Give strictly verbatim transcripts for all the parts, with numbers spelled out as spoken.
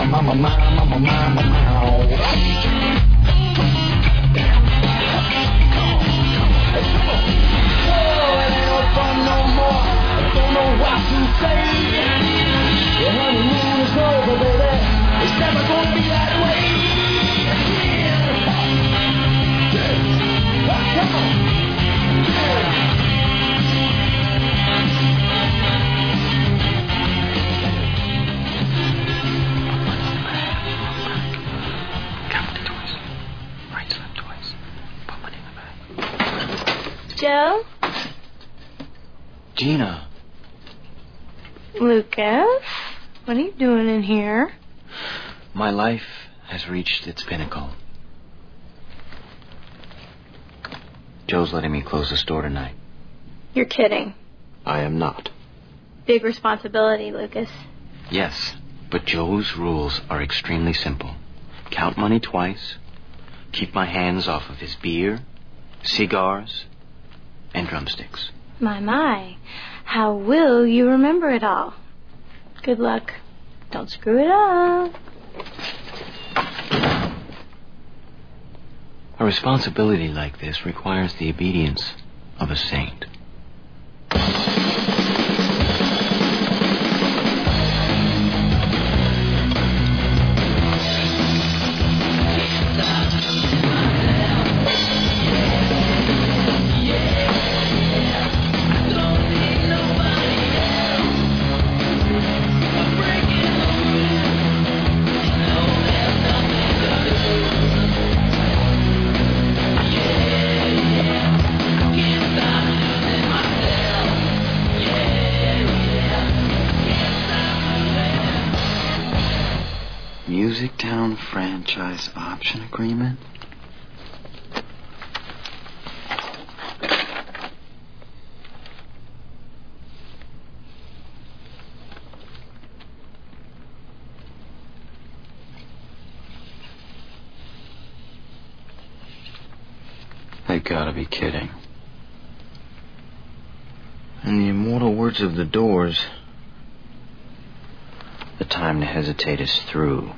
Joe? Gina. Lucas? What are you doing in here? My life has reached its pinnacle. Joe's letting me close the store tonight. You're kidding. I am not. Big responsibility, Lucas. Yes, but Joe's rules are extremely simple. Count money twice, keep my hands off of his beer, cigars, and drumsticks. My, my. How will you remember it all? Good luck. Don't screw it up. A responsibility like this requires the obedience of a saint. Music Town franchise option agreement? They gotta be kidding. In the immortal words of the Doors, the time to hesitate is through.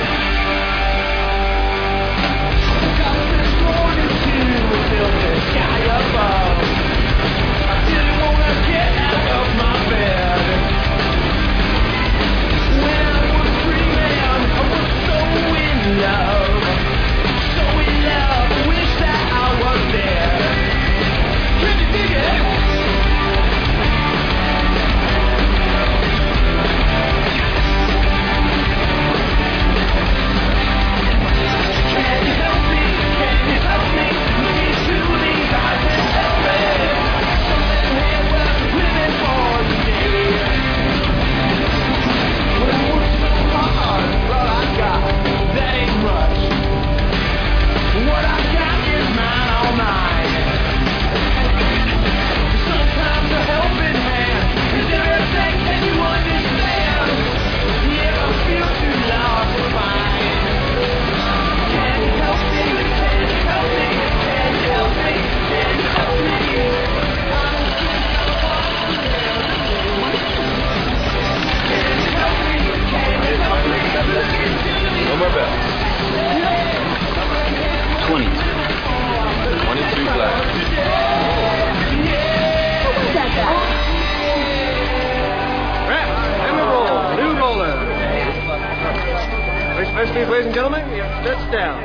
Ladies and gentlemen, that's down.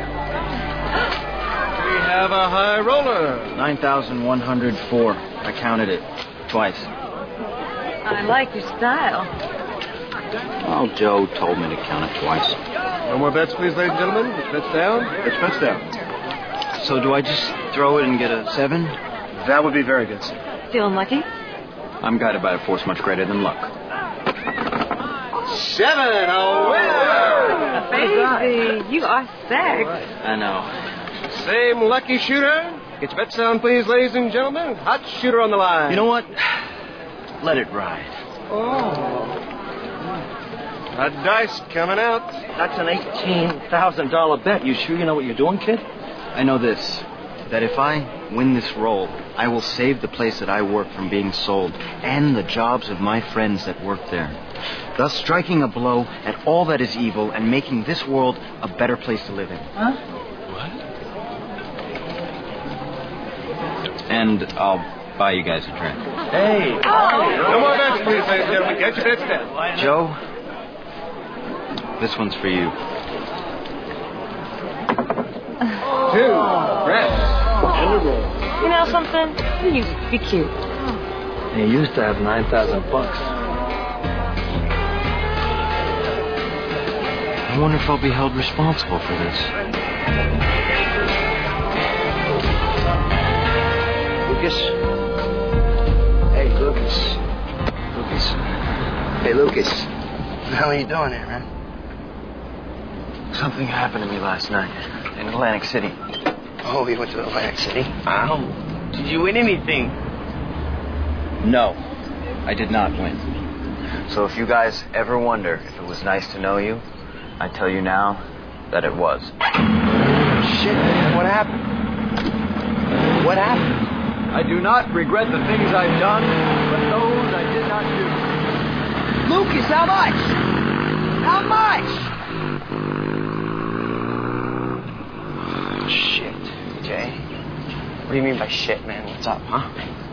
We have a high roller. nine thousand one hundred four. I counted it twice. I like your style. Oh, Joe told me to count it twice. No more bets, please, ladies and gentlemen. Which bet's down? Which bet's down? So do I just throw it and get a seven? That would be very good, sir. Feeling lucky? I'm guided by a force much greater than luck. Seven, a winner! Baby, you are sex. I know. Same lucky shooter. Get your bets down, please, ladies and gentlemen. Hot shooter on the line. You know what? Let it ride. Oh. A dice coming out. That's an eighteen thousand dollars bet. You sure you know what you're doing, kid? I know this. that if I win this role, I will save the place that I work from being sold and the jobs of my friends that work there, thus striking a blow at all that is evil and making this world a better place to live in. Huh? What? And I'll buy you guys a drink. Hey! Oh. No more bets, please, ladies and gentlemen. Get your bets down. Joe, this one's for you. Two, rest, and a roll. You know something? You used to be cute. He used to have nine thousand bucks. I wonder if I'll be held responsible for this. Lucas? Hey, Lucas. Lucas. Hey, Lucas. What the hell are you doing here, man? Something happened to me last night in Atlantic City. Oh, you went to Atlantic City? Ow. Did you win anything? No, I did not win. So if you guys ever wonder if it was nice to know you, I tell you now that it was. Shit, man. What happened? What happened? I do not regret the things I've done, but those I did not do. Lucas, how much? How much? Shit, Jay. What do you mean by shit, man? What's up, huh?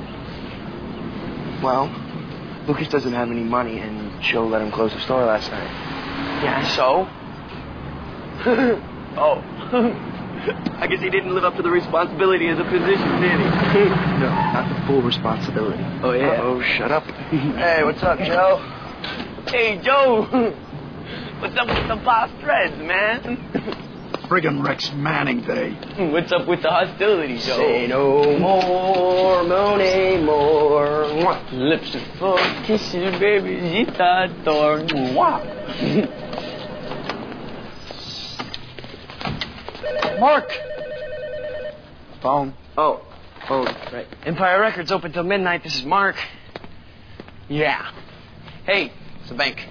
Well, Lucas doesn't have any money, and Joe let him close the store last night. Yeah, so? Oh. I guess he didn't live up to the responsibility of the position, did he? No, not the full responsibility. Oh, yeah? Oh, shut up. Hey, what's up, Joe? Hey, Joe. What's up with the boss threads, man? Friggin' Rex Manning Day. What's up with the hostility, Joe? Say no more, no more. Lips are full of kisses, baby. Gita torn. Mark! Phone. Oh, oh, right. Empire Records open till midnight. This is Mark. Yeah. Hey, it's the bank.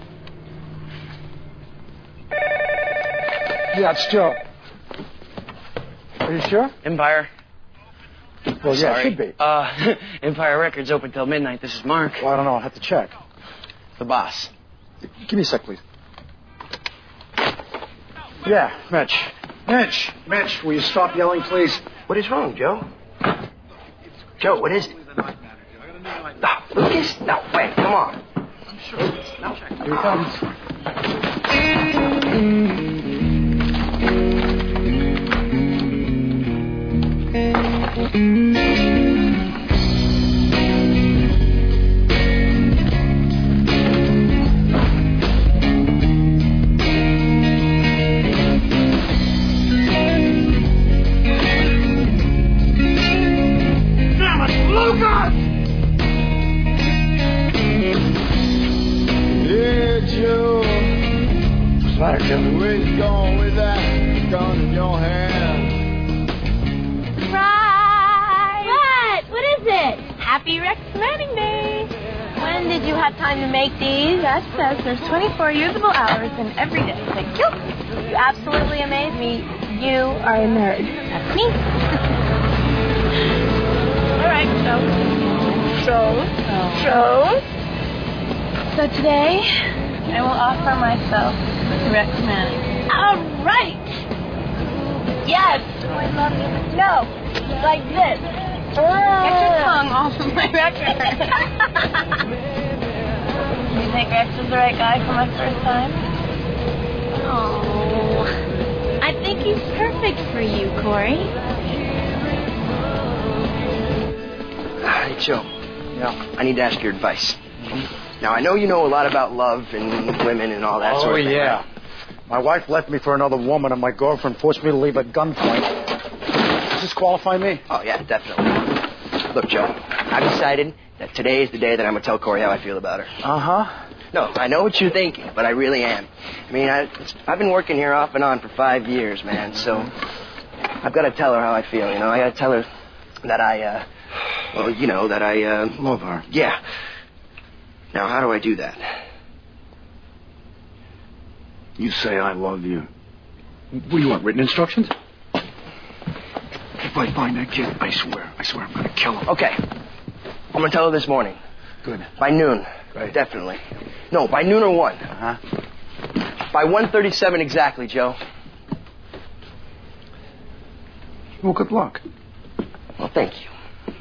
Yeah, it's Joe. Are you sure? Empire. Well, yeah, it should be. Uh, Empire Records open till midnight. This is Mark. Well, I don't know. I'll have to check. The boss. Give me a sec, please. Yeah, Mitch. Mitch, Mitch, will you stop yelling, please? What is wrong, Joe? Joe, what is it? No, Lucas? No, wait, come on. I'm sure. No. Here he comes. Where's you going with that gun in your hand? Right. What? What is it? Happy Rex Manning Day. When did you have time to make these? That says there's twenty-four usable hours in every day. Thank you. You absolutely amaze me. You are a nerd. That's me. All right, so. So. So. So today, I will offer myself to Rex Manning. All right. Yes. Oh, I love you. No, like this. Oh. Get your tongue off of my record. You think Rex is the right guy for my first time? Oh, I think he's perfect for you, Corey. Hey, Joe. Yeah. I need to ask your advice. Now, I know you know a lot about love and women and all that Oh, sort of thing. yeah. Right? My wife left me for another woman, and my girlfriend forced me to leave at gunpoint. Does this qualify me? Oh, yeah, definitely. Look, Joe, I've decided that today is the day that I'm going to tell Corey how I feel about her. Uh-huh. No, I know what you're thinking, but I really am. I mean, I, it's, I've been working here off and on for five years, man, so I've got to tell her how I feel, you know? I got to tell her that I, uh, well, you know, that I, uh... Love her. Yeah. Now, how do I do that? You say I love you. What do you want, written instructions? If I find that kid, I swear, I swear I'm going to kill him. Okay. I'm going to tell her this morning. Good. By noon. Right. Definitely. No, by noon or one. Uh-huh. By one thirty-seven exactly, Joe. Well, good luck. Well, thank you.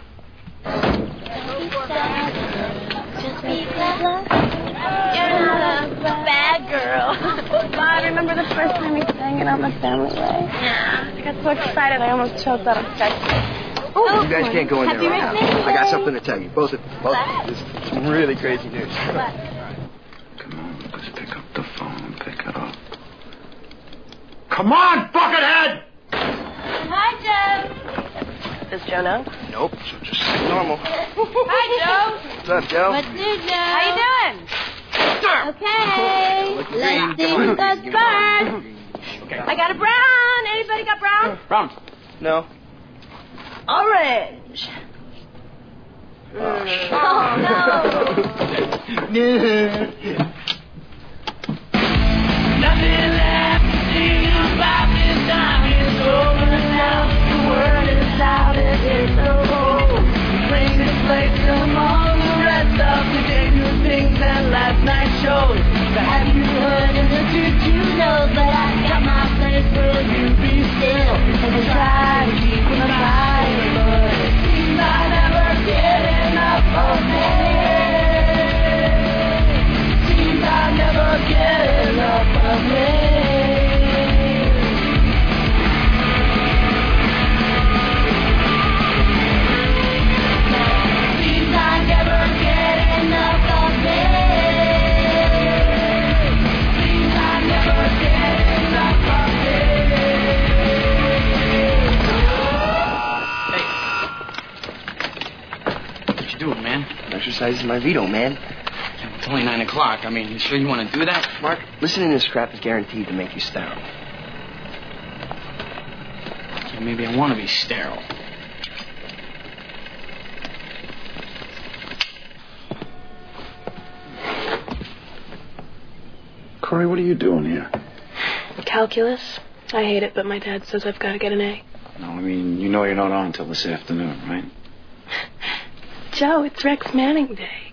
Just be clever. You're not a bad girl. Mom, remember the first time we sang it on the family way? Yeah. I got so excited I almost choked out of sex. Oh, you guys can't go in there right now. Happy I got something to tell you. Both of both. This is really crazy news. Come on, Lucas, pick up the phone and pick it up. Come on, buckethead! Hi, Joe. Does Joe know? Nope. So just normal. Hi, Joe. What's up, Joe? What's new, Joe? How you doing? Okay. Let's do the bird. Okay. I got a brown. Anybody got brown? Brown. No. Orange. Oh, Oh, no. Nothing left to sing about this time is over now. The word is out and it's a hole. Bring this place among the rest of the dangerous things and last night's shows. But have you heard and did you know that I got my place where you be still? And I try to keep my fire, but it seems I never get enough of it. Seems I never get enough of it. Seems I never get enough of it. Seems I never get enough of it. What you doing, man? Exercising my veto, man. It's only nine o'clock. I mean, you sure you want to do that? Mark, listening to this crap is guaranteed to make you sterile. Yeah, maybe I want to be sterile. Corey, what are you doing here? Calculus. I hate it, but my dad says I've got to get an A. No, I mean, you know you're not on until this afternoon, right? Joe, it's Rex Manning Day.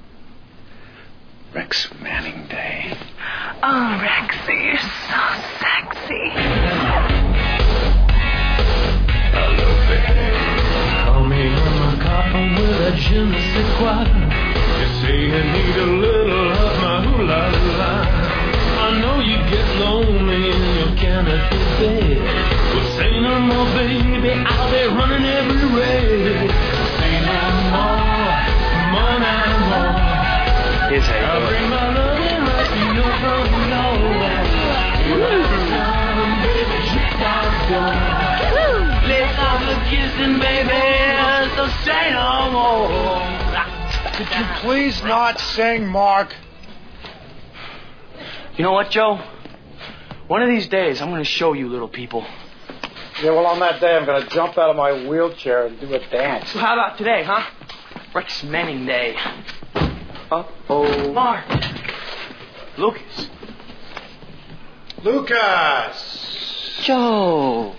Rex Manning Day. Oh, Rexy, you're so sexy. Call me on my coffin with a je ne sais quoi. You say you need a little of my hoo-la-la. I know you get lonely in your canopy bed. Well, say no more, baby, I'll be running everywhere. Say no more, more no more. Here's how you I'll do bring it. my loving right to your front door. Baby, you gotta go. Let's stop the kissing, baby, so say no more. Could you please not sing, Mark? You know what, Joe? One of these days, I'm going to show you little people. Yeah, well, on that day, I'm going to jump out of my wheelchair and do a dance. So how about today, huh? Rex Manning Day. Uh-oh. Mark. Lucas. Lucas! Joe.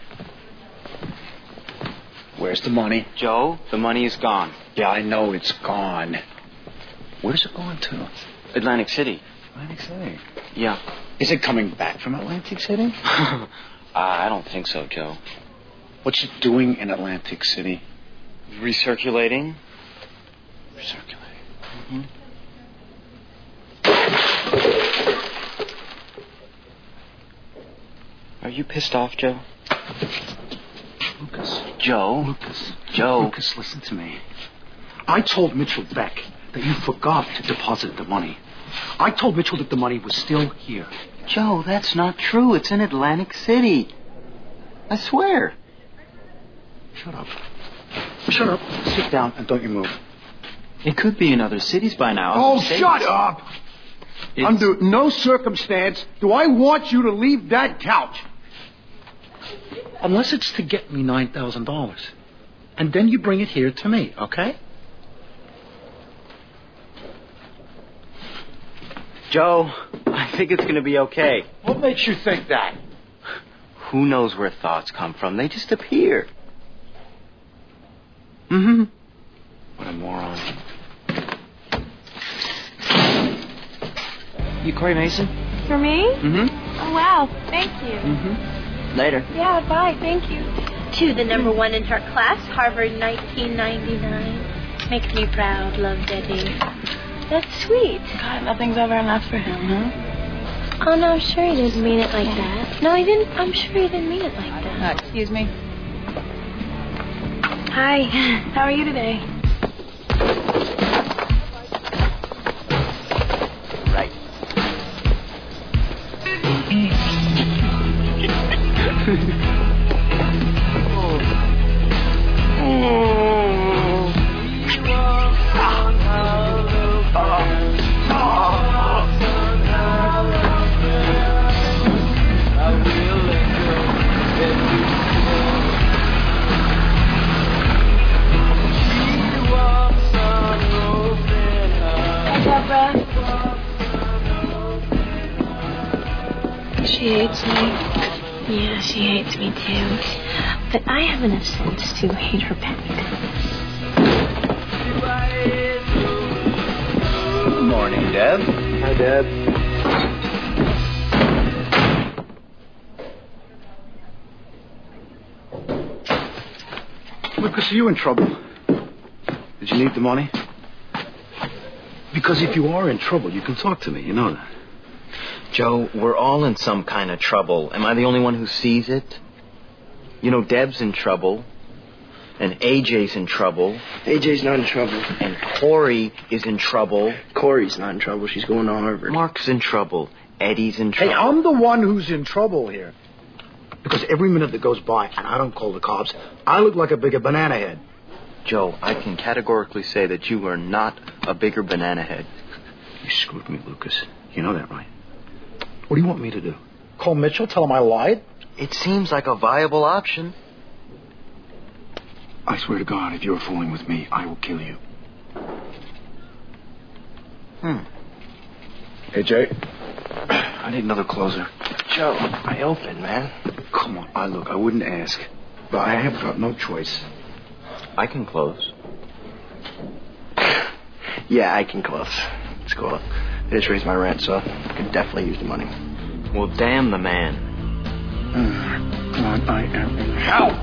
Where's the money? Joe, the money is gone. Yeah, I know it's gone. Where's it going to? Atlantic City. Atlantic City. Yeah. Is it coming back from Atlantic City? uh, I don't think so, Joe. What's it doing in Atlantic City? Recirculating. Recirculating. Mm-hmm. Are you pissed off, Joe? Lucas. Joe? Lucas. Joe. Lucas, listen to me. I told Mitchell Beck that you forgot to deposit the money. I told Mitchell that the money was still here. Joe, that's not true. It's in Atlantic City. I swear. Shut up. Shut up. Sit down and don't you move. It could be in other cities by now. Oh, States. shut up! It's... Under no circumstance do I want you to leave that couch. Unless it's to get me nine thousand dollars. And then you bring it here to me, okay? Joe, I think it's going to be okay. What makes you think that? Who knows where thoughts come from? They just appear. Mm-hmm. What a moron. You Corey Mason? For me? Mm-hmm. Oh, wow. Thank you. Mm-hmm. Later. Yeah, bye. Thank you. To the number one in her class, Harvard nineteen ninety-nine. Makes me proud, love Debbie. That's sweet. God, nothing's ever enough for him, huh? Oh, no, I'm sure he didn't mean it like that. No, he didn't. I'm sure he didn't mean it like that. Uh, excuse me. Hi. How are you today? Right. She hates me. Yeah, she hates me too. But I have enough sense to hate her back. Good morning, Deb. Hi, Deb. Lucas, are you in trouble? Did you need the money? Because if you are in trouble, you can talk to me. You know that. Joe, we're all in some kind of trouble. Am I the only one who sees it? You know, Deb's in trouble. And A J's in trouble. A J's not in trouble. And Corey is in trouble. Corey's not in trouble. She's going to Harvard. Mark's in trouble. Eddie's in trouble. Hey, I'm the one who's in trouble here. Because every minute that goes by and I don't call the cops, I look like a bigger banana head. Joe, I can categorically say that you are not a bigger banana head. You screwed me, Lucas. You know that, right? What do you want me to do? Call Mitchell, tell him I lied? It seems like a viable option. I swear to God, if you're fooling with me, I will kill you. Hmm. Hey, Jay. I need another closer. Joe, I open, man. Come on. I look, I wouldn't ask. But I have got no choice. I can close. Yeah, I can close. It's cool. I just raised my rent, so I could definitely use the money. Well, damn the man. Uh, come on, I am in hell.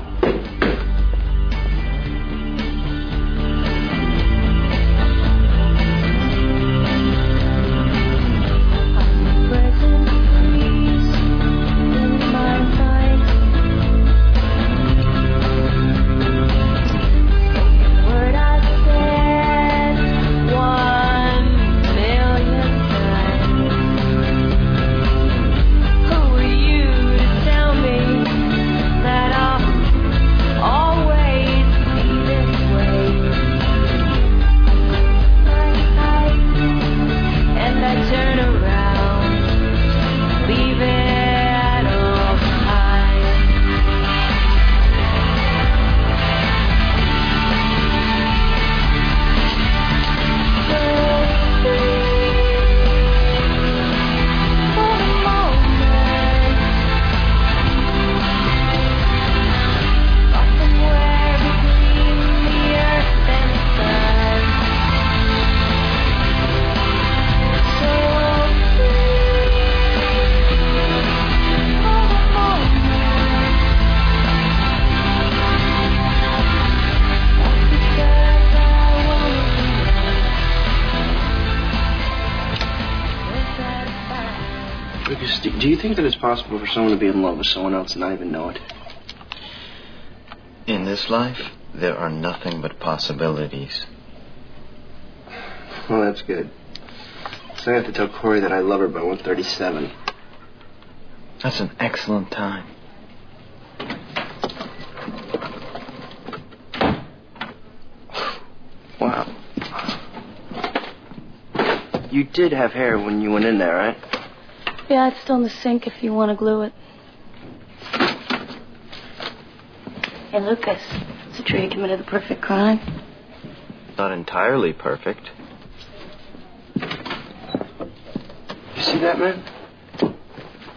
Do you think that it's possible for someone to be in love with someone else and not even know it? In this life, there are nothing but possibilities. Well, that's good. So I have to tell Corey that I love her by one thirty-seven. That's an excellent time. Wow. You did have hair when you went in there, right? Yeah, it's still in the sink if you want to glue it. Hey, Lucas, is it true you committed the perfect crime? Not entirely perfect. You see that, man?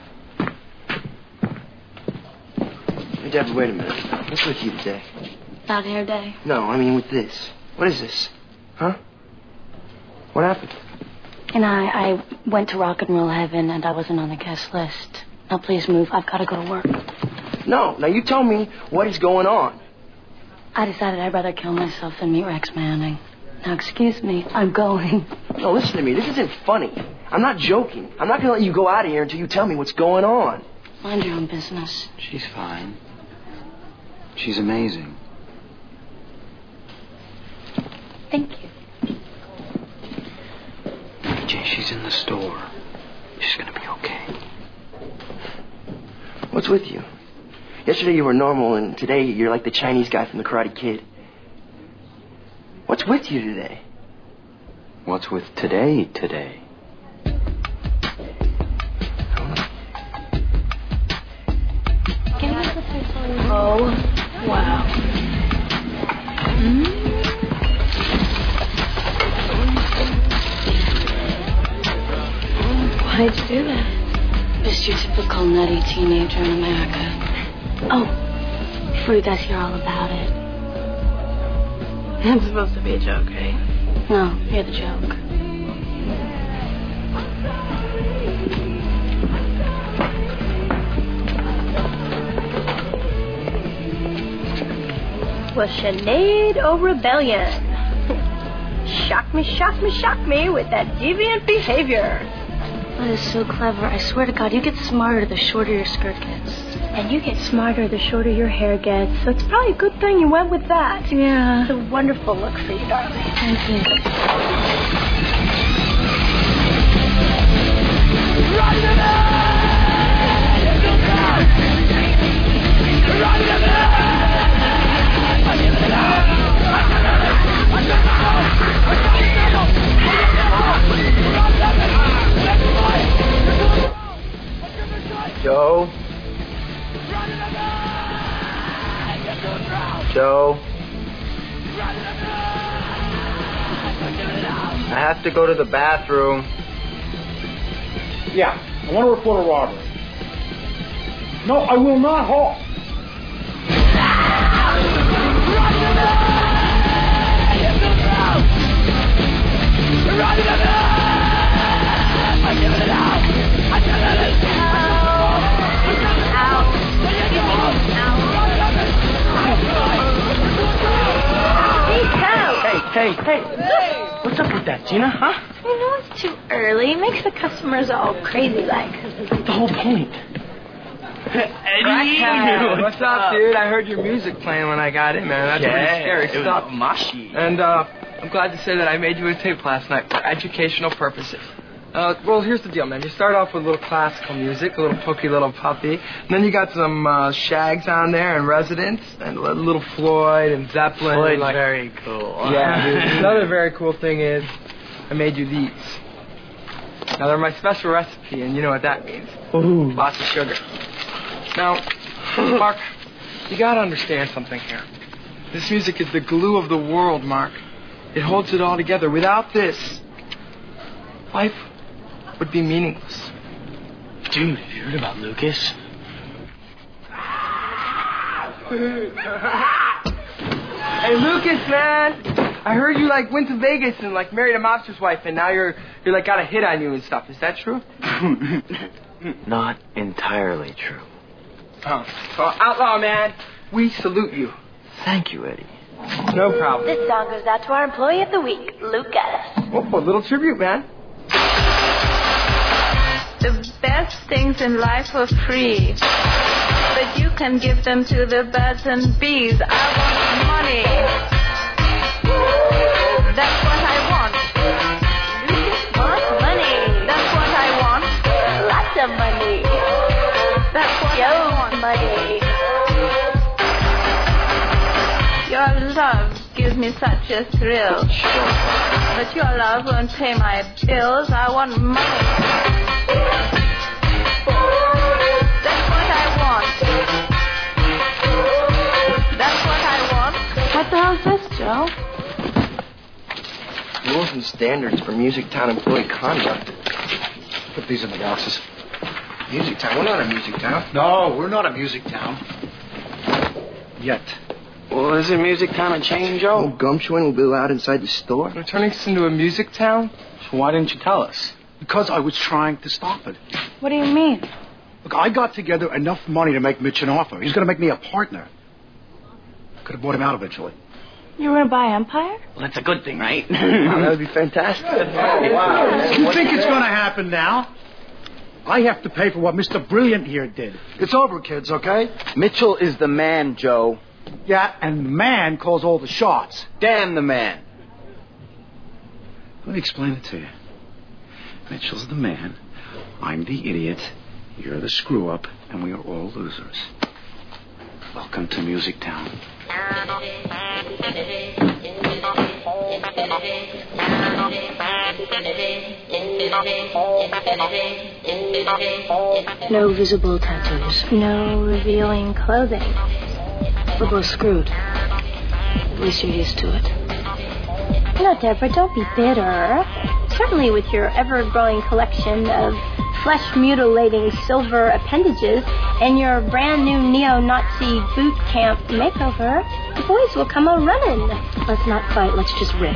Hey, Deb, wait a minute. What's with you today? bad hair day? No, I mean with this. What is this? Huh? What happened? And I, I went to rock and roll heaven and I wasn't on the guest list. Now please move. I've got to go to work. No, now you tell me what is going on. I decided I'd rather kill myself than meet Rex Manning. Now excuse me, I'm going. No, listen to me. This isn't funny. I'm not joking. I'm not going to let you go out of here until you tell me what's going on. Mind your own business. She's fine. She's amazing. Thank you. Jay, she's in the store. She's gonna be okay. What's with you? Yesterday you were normal, and today you're like the Chinese guy from the Karate Kid. What's with you today? What's with today, today? Oh, wow. Mm-hmm. Why'd you do that? Just your typical nutty teenager in America. Oh, before you guys hear all about it. It's supposed to be a joke, right? No, you're the joke. Was Sinead O'Rebellion. Shock me, shock me, shock me with that deviant behavior. That is so clever. I swear to God, you get smarter the shorter your skirt gets. And you get smarter the shorter your hair gets. So it's probably a good thing you went with that. Yeah. It's a wonderful look for you, darling. Thank you. Run to me! Run to me! Joe? Joe? I have to go to the bathroom. Yeah, I want to report a robbery. No, I will not halt. Hey, hey, hey. What's up with that, Gina, huh? You know it's too early. It makes the customers all crazy like. That's the whole point. Eddie! What's up, dude? I heard your music playing when I got in, man. That's yeah, pretty scary it stuff. Was mushy. And uh, I'm glad to say that I made you a tape last night for educational purposes. Uh, well, here's the deal, man. You start off with a little classical music, a little pokey little puppy. And then you got some uh, Shags on there and Residents and a little Floyd and Zeppelin. Floyd, like, very cool. Yeah, dude. Another very cool thing is I made you these. Now, they're my special recipe, and you know what that means. Ooh. Lots of sugar. Now, Mark, you gotta understand something here. This music is the glue of the world, Mark. It holds it all together. Without this, life would be meaningless. Dude, have you heard about Lucas? Hey, Lucas, man. I heard you, like, went to Vegas and, like, married a mobster's wife, and now you're, you're like, got a hit on you and stuff. Is that true? Not entirely true. Oh. Well, Outlaw, man, we salute you. Thank you, Eddie. No problem. This song goes out to our employee of the week, Lucas. Oh, a little tribute, man. The best things in life are free, but you can give them to the birds and bees. I want money. That's what I want. Lucas wants money. That's what I want. Lots of money. That's what Joe's I want. money. Your love gives me such a thrill, but your love won't pay my bills. I want money. That's what I want. That's what I want. What the hell's this, Joe? Rules and standards for Music Town employee conduct. Put these in the boxes. Music Town? We're not a Music Town. No, we're not a music town. Yet. Well, isn't music town a chain, Joe? Oh, Gumshoeing will be allowed inside the store. We're turning this into a music town? So why didn't you tell us? Because I was trying to stop it. What do you mean? Look, I got together enough money to make Mitch an offer. He's going to make me a partner. Could have bought him out eventually. You were going to buy Empire? Well, that's a good thing, right? That would be fantastic. Wow. You think it's going to happen now? I have to pay for what Mister Brilliant here did. It's over, kids, okay? Mitchell is the man, Joe. Yeah, and the man calls all the shots. Damn the man. Let me explain it to you. Mitchell's the man, I'm the idiot, you're the screw-up, and we are all losers. Welcome to Music Town. No visible tattoos. No revealing clothing. We're both screwed. At least you're used to it. No, Deborah, don't be bitter. Certainly with your ever-growing collection of flesh-mutilating silver appendages and your brand-new neo-Nazi boot camp makeover, the boys will come a-running. Let's not fight. Let's just rip.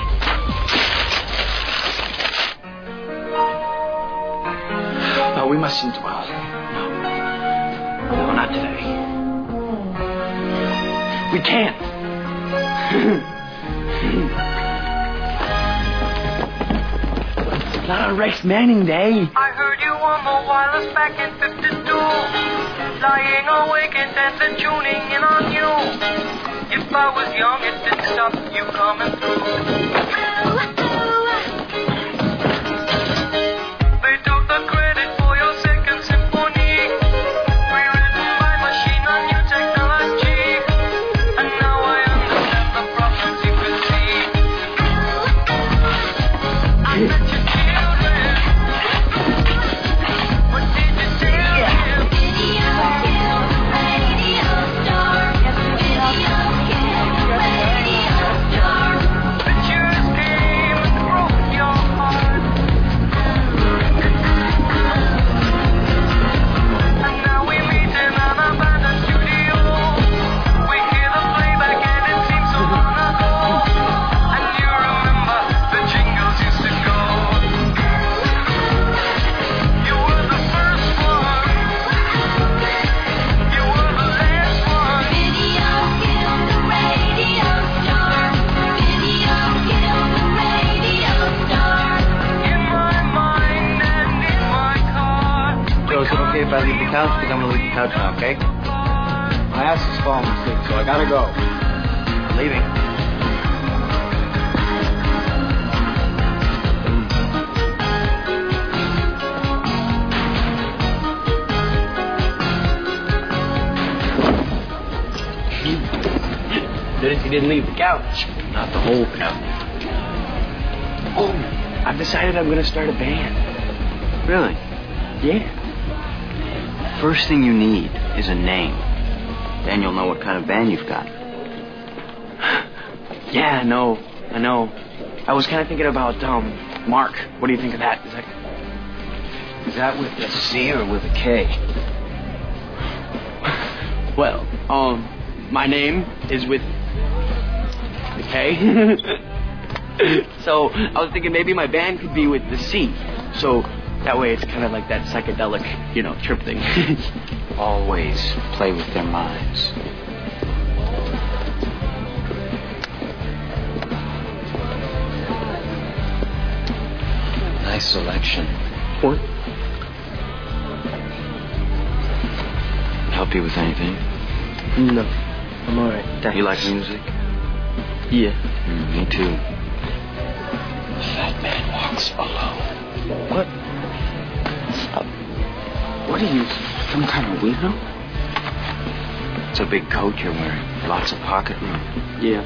No, we mustn't dwell. No. No, not today. We can't. It's not a Rex Manning day. I heard you on the wireless back in fifty-two. Lying awake and dancing, tuning in on you. If I was young, it didn't stop you coming through. They took the credit for your second symphony, rewritten by machine on new technology. And now I understand the problems you could see. I let you children. What did you tell them? Video kill, radio star. Video kill, radio star. Pictures came and broke your heart. And now we meet in an abandoned studio. We hear the playback and it seems so long ago. And you remember the jingles used to go. You were the first one. You were the last one. Video killed the radio star. Video killed the radio star. In my mind and in my car. Joe, is it okay if I leave the couch? Because I'm going to leave the couch now, okay? My ass is falling asleep, so I gotta go. I'm leaving. Did if you didn't leave the couch. Not the whole couch. Oh, I've decided I'm going to start a band. Really? Yeah. First thing you need is a name. Then you'll know what kind of band you've got. Yeah, I know. I know. I was kind of thinking about, um, Mark. What do you think of that? Is that... Is that with a C or with a K? Well, um, my name is with the K. So I was thinking maybe my band could be with the C. So that way it's kind of like that psychedelic, you know, trip thing. Always play with their minds. Nice selection. What? Help you with anything? No. I'm all right. Thanks. You like music? Yeah. Mm, me too. The fat man walks alone. What? Uh, what are you, some kind of weirdo? It's a big coat you're wearing. Lots of pocket room. Yeah.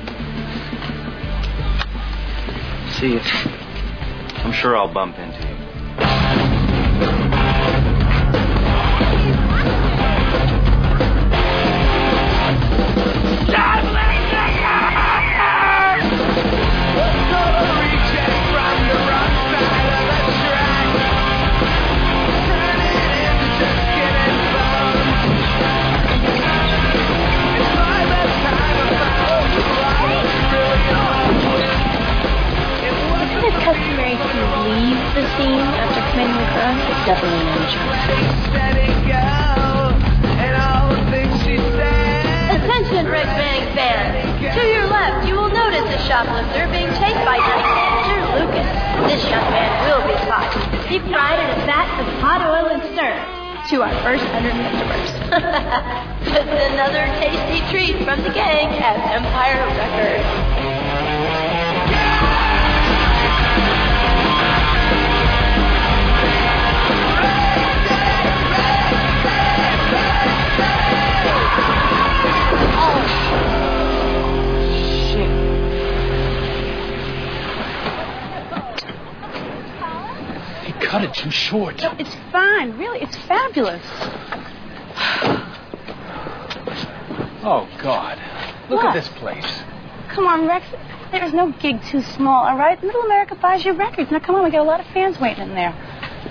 See ya. I'm sure I'll bump into you. It's my best time of definitely not a joke. Attention, Rick Manning fans. To your left, you will notice a shoplifter being chased by night manager Lucas. This young man will be caught. Deep fried in a vat of hot oil and stir. To our first hundred customers. Just another tasty treat from the gang at Empire Records. Cut it too short. No, it's fine. Really, it's fabulous. Oh, God. Look What? at this place. Come on, Rex. There's no gig too small, all right? Middle America buys your records. Now, come on, we got a lot of fans waiting in there.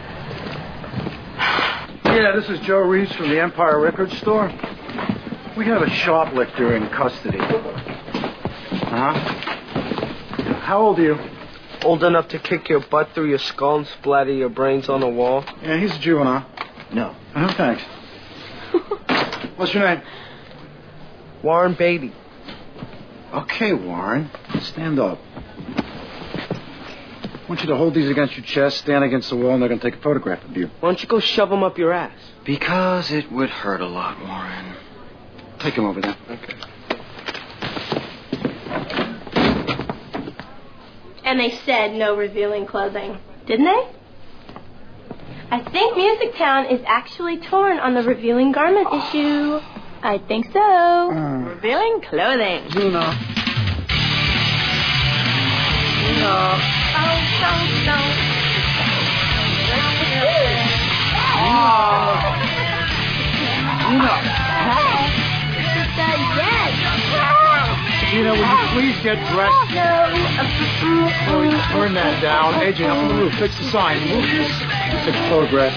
Yeah, this is Joe Reeves from the Empire Records store. We have a shoplifter in custody. Uh-huh. How old are you? Old enough to kick your butt through your skull and splatter your brains on the wall? Yeah, he's a juvenile. No. Oh, thanks. What's your name? Warren Beatty. Okay, Warren. Stand up. I want you to hold these against your chest, stand against the wall, and they're going to take a photograph of you. Why don't you go shove them up your ass? Because it would hurt a lot, Warren. Take him over there. Okay. And they said no revealing clothing, didn't they? I think Music Town is actually torn on the revealing garment issue. I think so. Uh, Revealing clothing. Gina. No. Oh, don't, don't. Gina. Yes. Gina, will you please get dressed? No. Chloe, turn that down. A J, up on the roof. Fix the sign. Lucas. Take a photograph.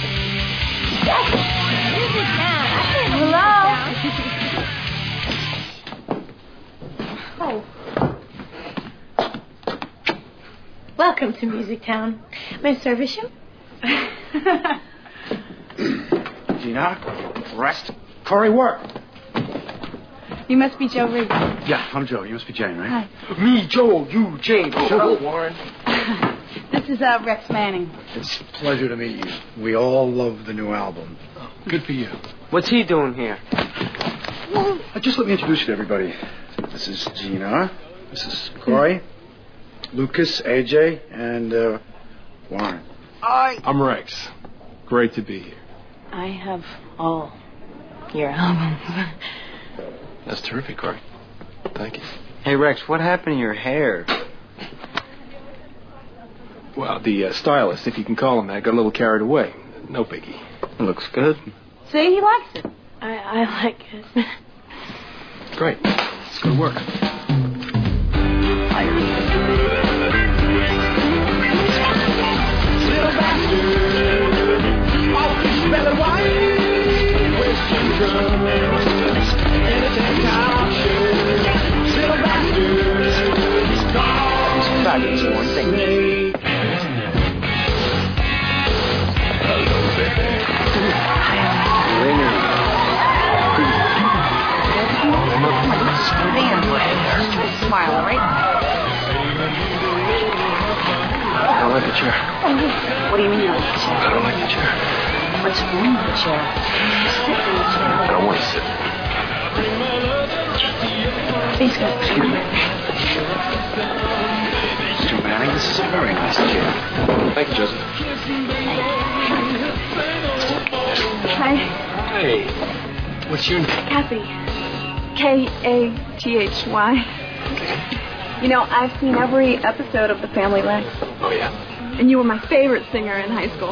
Hello? Oh. Welcome to Music Town. May I service you? Gina, rest. Corey, work. You must be Joe Reeves. Yeah, I'm Joe. You must be Jane, right? Hi. Me, Joe, you, Jane. Shut up, Warren. This is uh, Rex Manning. It's a pleasure to meet you. We all love the new album. Good for you. What's he doing here? Uh, just let me introduce you to everybody. This is Gina. This is Corey, Lucas, A J, and uh, Warren. I... I'm Rex. Great to be here. I have all your albums. That's terrific, Corey. Thank you. Hey, Rex, what happened to your hair? Well, the uh, stylist, if you can call him that, got a little carried away. No biggie. It looks good. See, he likes it. I, I like it. Great. Let's go to work. Fabulous, Warren. Thank you. Hello, baby. Smile, all right? I don't like the chair. What do you mean you don't like the chair? I don't like the chair. What's wrong with the chair? Just sit in the chair. I don't want to sit. Please go. Excuse me. Mister Manning, this is a very nice chair. Thank you, Joseph. Hi. Hey. What's your name? Kathy. K A T H Y. You know, I've seen every episode of The Family Life. Oh, yeah? And you were my favorite singer in high school.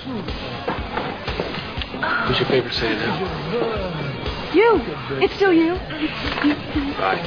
Who's your favorite singer now? You. It's still you. Bye.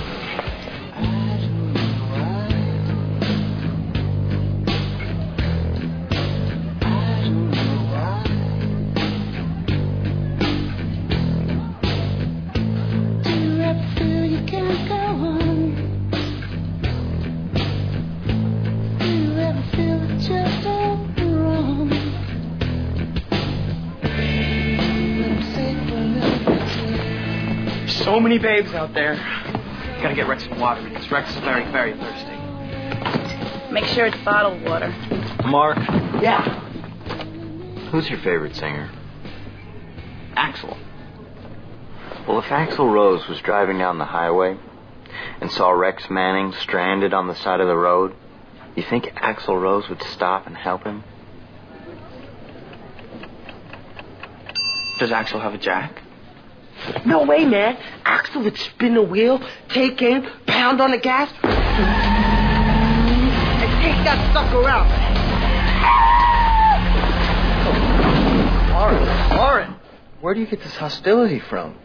so many babes out there. Gotta get Rex some water because Rex is very, very thirsty. Make sure it's bottled water. Mark, Yeah. who's your favorite singer? Axl. Well, if Axl Rose was driving down the highway and saw Rex Manning stranded on the side of the road, you think Axl Rose would stop and help him? Does Axl have a jack? No way, man. Axel would spin the wheel, take aim, pound on the gas, and take that sucker out. Lauren, Lauren, where do you get this hostility from?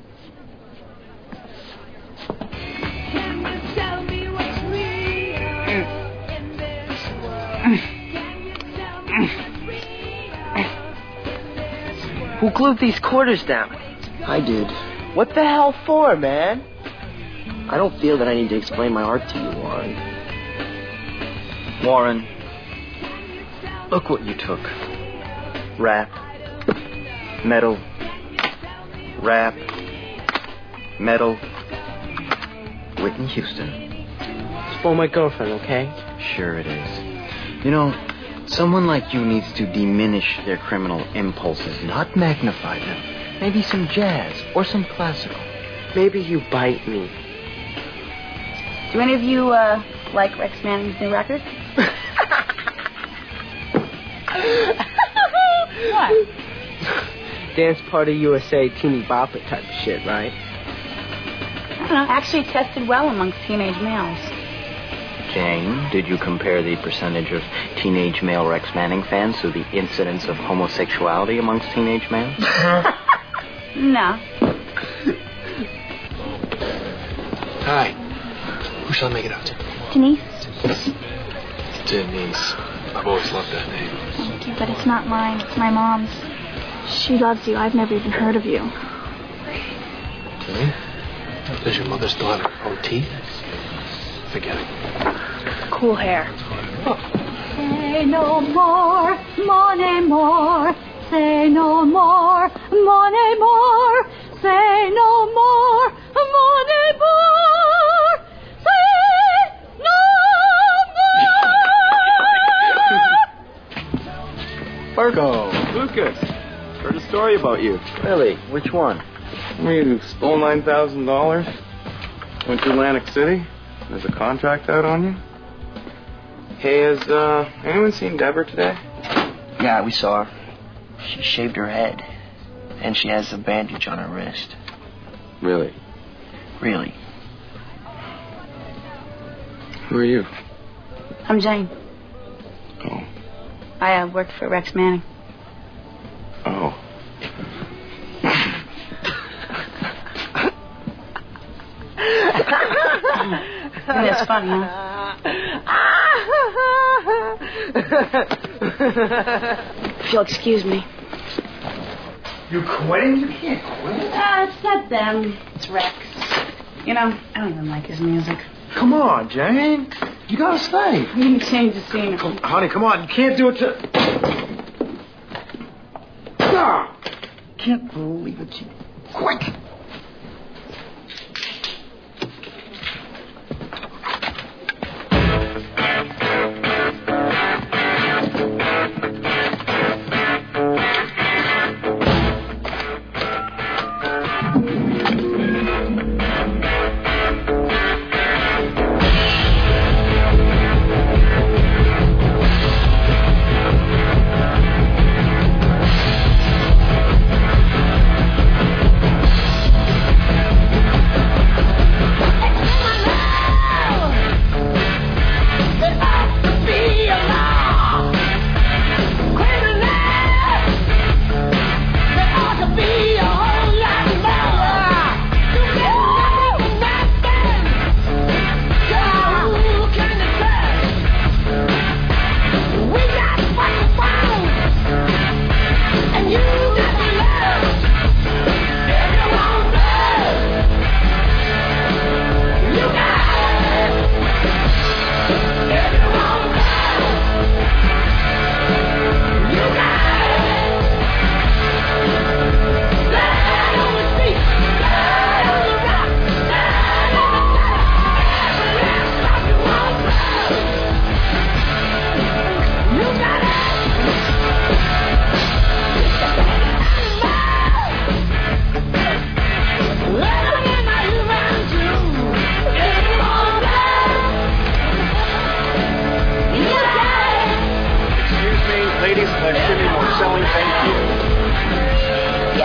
Who glued these quarters down? I did. What the hell for, man? I don't feel that I need to explain my art to you, Warren. Warren, look what you took. Rap, metal, rap, metal, Whitney Houston. It's for my girlfriend, okay? Sure it is. You know, someone like you needs to diminish their criminal impulses, not magnify them. Maybe some jazz or some classical. Maybe you bite me. Do any of you uh, like Rex Manning's new record? What? Dance Party U S A teeny bopper type of shit, right? I don't know. Actually tested well amongst teenage males. Jane, did you compare the percentage of teenage male Rex Manning fans to the incidence of homosexuality amongst teenage males? No. Hi. Who shall I make it out to? Denise? Denise. I've always loved that name. Thank you, but it's not mine. It's my mom's. She loves you. I've never even heard of you. Okay. Does your mother still have her own teeth? Forget it. Cool hair. Say no more, money more. Say no more, money more. Say no more, money more. Say no more. Virgo. Lucas. Heard a story about you. Really? Which one? You stole nine thousand dollars. Went to Atlantic City. There's a contract out on you. Hey, has uh, anyone seen Deborah today? Yeah, we saw her. She shaved her head. And she has a bandage on her wrist. Really? Really. Who are you? I'm Jane. Oh. I uh, worked for Rex Manning. Oh. That's funny, huh? If you'll excuse me. You quitting? You can't quit. Uh, it's not them. It's Rex. You know, I don't even like his music. Come on, Jane. You gotta stay. We can change the scenery. Honey, come on. You can't do it to... Ah! Can't believe it. You quit.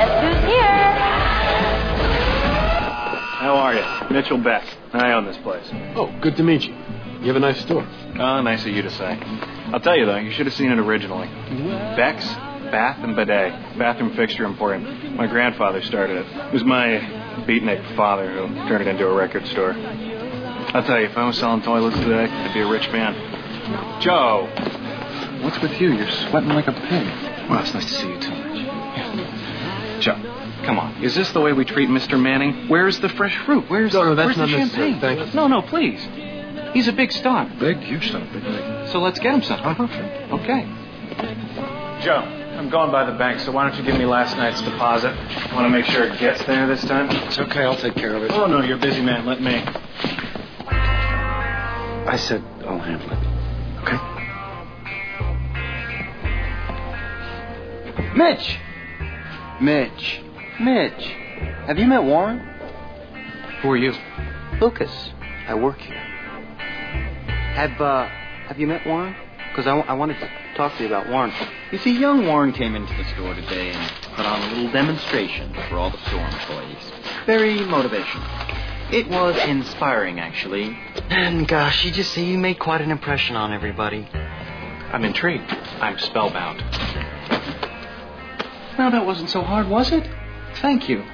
Guess who's here? How are you? Mitchell Beck. I own this place. Oh, good to meet you. You have a nice store. Oh, nice of you to say. I'll tell you, though, you should have seen it originally. Beck's Bath and Bidet, bathroom fixture emporium. My grandfather started it. It was my beatnik father who turned it into a record store. I'll tell you, if I was selling toilets today, I'd be a rich man. Joe! What's with you? You're sweating like a pig. Well, it's nice to see you, too, Mitch. Joe, come on. Is this the way we treat Mister Manning? Where's the fresh fruit? Where's, no, no, that's where's not the necessary. champagne? Thank you. No, no, please. He's a big star. Big, huge star. Big, big. So let's get him some. Uh-huh. Okay. Joe, I'm going by the bank, so why don't you give me last night's deposit? I want to make sure it gets there this time. It's okay, I'll take care of it. Oh, no, you're a busy man. Let me. I said I'll handle it. Okay? Mitch! Mitch. Mitch. Have you met Warren? Who are you? Lucas. I work here. Have, uh, have you met Warren? Because I, w- I wanted to talk to you about Warren. You see, young Warren came into the store today and put on a little demonstration for all the store employees. Very motivational. It was inspiring, actually. And gosh, you just see, you made quite an impression on everybody. I'm intrigued. I'm spellbound. Well, that wasn't so hard, was it? Thank you.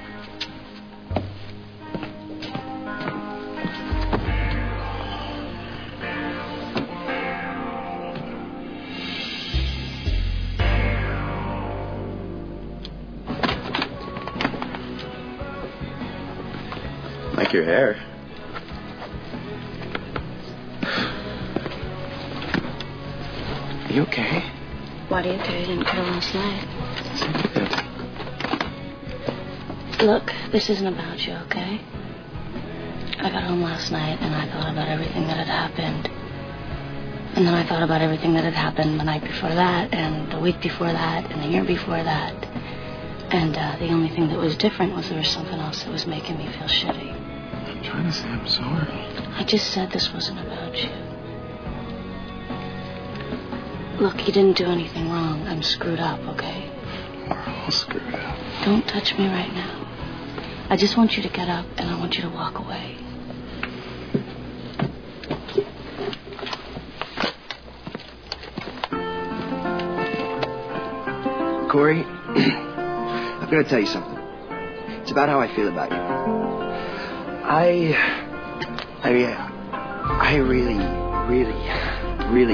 Like your hair. Are you okay? Why do you care you didn't kill last night? Look, this isn't about you, okay? I got home last night and I thought about everything that had happened. And then I thought about everything that had happened the night before that, and the week before that, and the year before that. And uh, the only thing that was different was there was something else that was making me feel shitty. I'm trying to say I'm sorry. I just said this wasn't about you. Look, you didn't do anything wrong. I'm screwed up, okay? We're all screwed up. Don't touch me right now. I just want you to get up and I want you to walk away. Corey, I've got to tell you something. It's about how I feel about you. I, I mean, I really, really, really,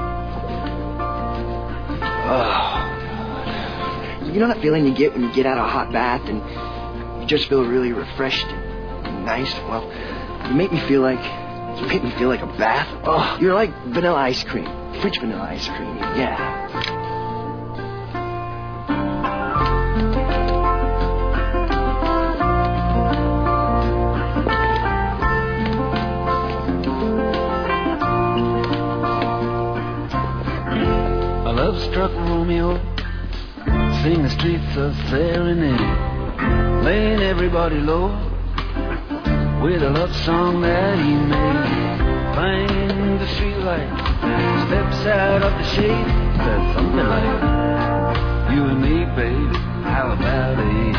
oh, you know that feeling you get when you get out of a hot bath and you just feel really refreshed and nice? Well, you make me feel like, you make me feel like a bath. Oh, you're like vanilla ice cream, French vanilla ice cream, yeah. Love-struck Romeo, sing the streets of serenade, laying everybody low with a love song that he made. Find the streetlight, steps out of the shade, says something like, you and me, baby, how about it?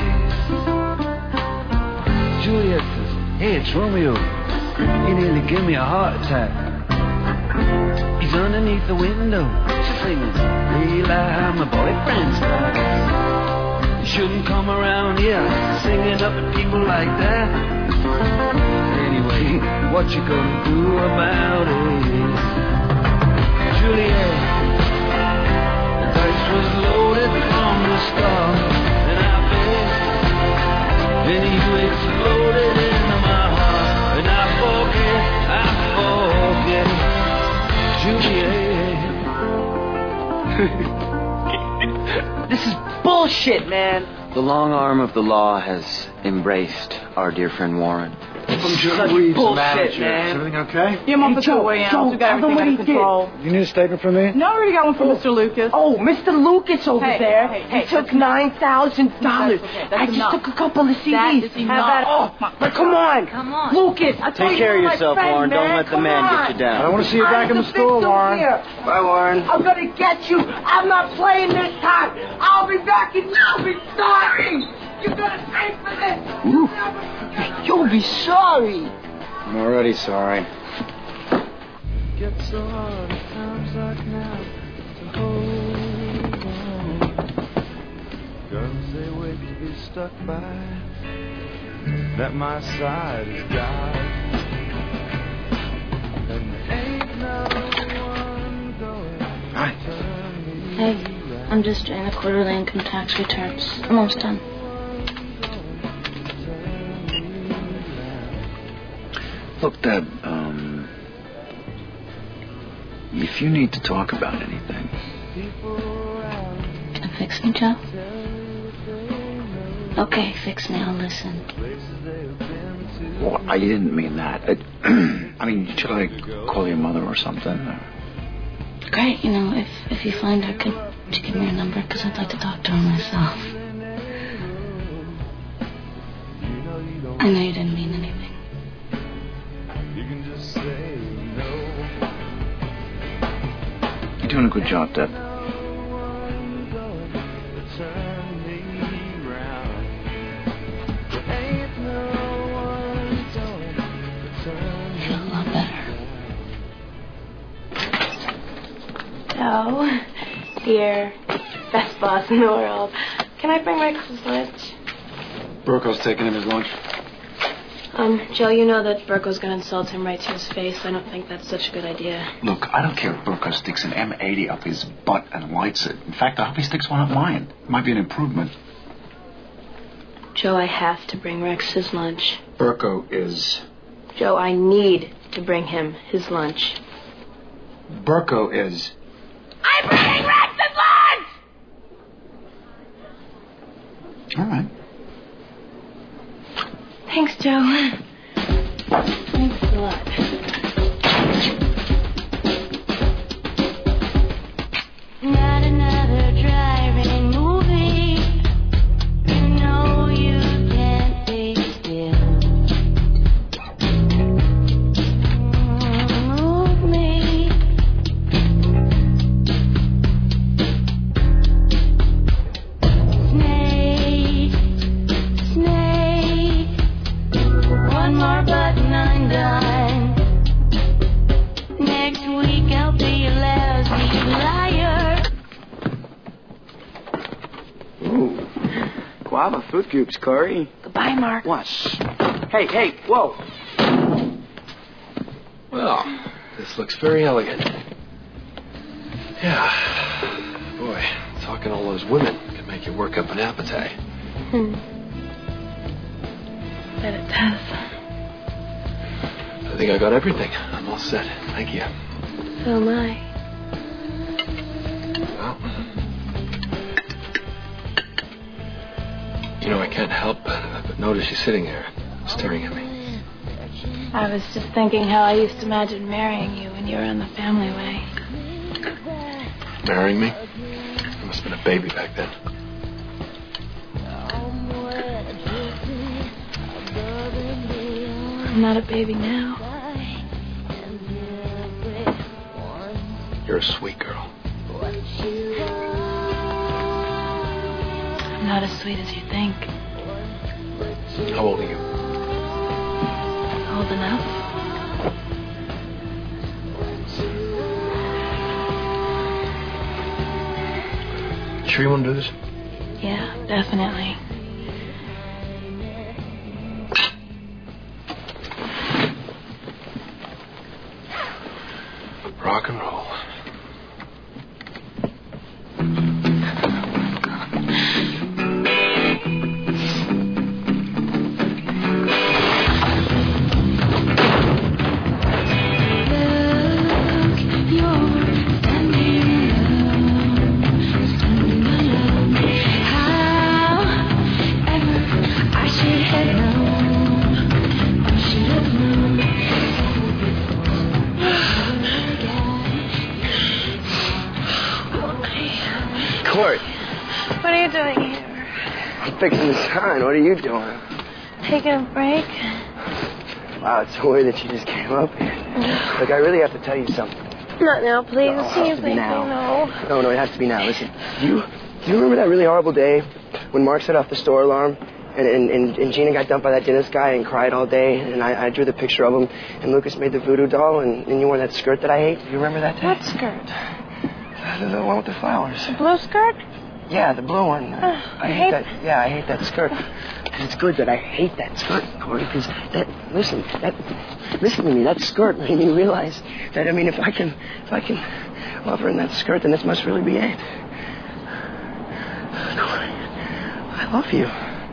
Juliet says, hey, it's Romeo, he nearly gave me a heart attack. He's underneath the window, singing, Leela, my boyfriend's back. You shouldn't come around here singing up at people like that. Anyway, what you gonna do about it? Juliet, the dice was loaded from the start, and I bet, then you exploded into my heart, and I forget, I forget, Juliet. This is bullshit, man. The long arm of the law has embraced our dear friend Warren. From Joe Reed's bullshit, manager. man. Is everything okay? Yeah, Mom, put away, Al. We got everything under control. You need a statement from me? No, I already got one from Mister Lucas. Oh, Mister Lucas over Hey, there. hey, hey, he took nine thousand dollars. That's okay, that's I just enough. took a couple of C Ds. That is Have enough. that- Oh, but come on. Come on. Lucas, I told Take you care of you're my yourself, friend, Warren. Don't man. let the Come man on. get you down. I want to see you back in the store, Warren. Here. Bye, Warren. I'm gonna get you. I'm not playing this time. I'll be back and you'll be sorry. you're gonna pay for this! Ooh. You'll be sorry! I'm already sorry. Gets so hard at times like now to hold on. Girls, they wait to be stuck by. That my side is God. And ain't no one going Hi. to turn me. Hey, I'm just doing the quarterly income tax returns. I'm almost done. Look, Deb, um, if you need to talk about anything. Can you fix me, Joe? Okay, fix me. I'll listen. Well, I didn't mean that. I, I mean, should I call your mother or something? Or? Great, you know, if if you find her, could you give me her number? Because I'd like to talk to her myself. I know you didn't mean anything. You're doing a good job, Deb. Feel a lot better. Oh, dear. Best boss in the world. Can I bring Rex's lunch? Burko's taking him his lunch. Um, Joe, you know that Burko's gonna insult him right to his face. I don't think that's such a good idea. Look, I don't care if Burko sticks an M eighty up his butt and lights it. In fact, I hope he sticks one up mine. It might be an improvement. Joe, I have to bring Rex his lunch. Burko is... Joe, I need to bring him his lunch. Burko is... I'm bringing Rex's lunch! All right. Thanks, Joe. Thanks a lot. Not another driving movie. You know you can't be still. Move me. Snake, snake. One more button undone. Next week I'll be a lousy liar. Ooh. Guava fruit cubes, Corey. Goodbye, Mark. What? Hey, hey, whoa. Well, this looks very elegant. Yeah. Boy, talking to all those women can make you work up an appetite. Hmm. Bet it does. I think I got everything. I'm all set. Thank you. So am I. Well, you know, I can't help but notice you sitting there, staring at me. I was just thinking how I used to imagine marrying you when you were on the family way. Marrying me? I must have been a baby back then. I'm not a baby now. You're a sweet girl. I'm not as sweet as you think. How old are you? Old enough. Sure you want to do this? Yeah, definitely. Rock and roll. What are you doing here? I'm fixing the sign. What are you doing? Taking a break? Wow, it's so weird that you just came up here. Look, I really have to tell you something. Not now, please. No, it See has if to they be now. know. No, no, it has to be now. Listen, do you, do you remember that really horrible day when Mark set off the store alarm And, and, and, and Gina got dumped by that dentist guy and cried all day. And I, I drew the picture of him. And Lucas made the voodoo doll. And, and you wore that skirt that I hate. Do you remember that day? What skirt? The, the one with the flowers. The blue skirt? Yeah, the blue one. Uh, I, I hate that. Yeah, I hate that skirt. And it's good that I hate that skirt, Corey, because that, listen, that, listen to me, that skirt made me realize that, I mean, if I can, if I can love her in that skirt, then this must really be it. Corey, I love you.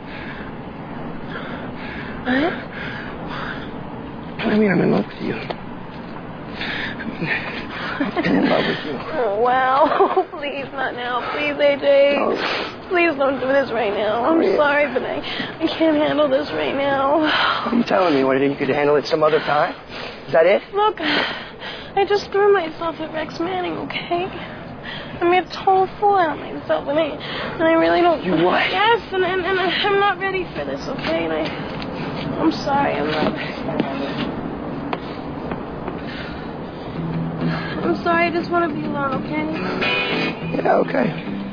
What? I mean, I'm in love with you. I mean, I'm in love with you. Oh, wow. Please, not now. Please, A J. Oh. Please don't do this right now. I'm Maria. sorry, but I, I can't handle this right now. What are you telling me? What, you could handle it some other time? Is that it? Look, I just threw myself at Rex Manning, okay? I made a total fool out of myself, and I, and I really don't... You what? Yes, and, and, and I'm not ready for this, okay? And I... I'm sorry, I'm not... I'm sorry, I just want to be alone, okay? Yeah, okay.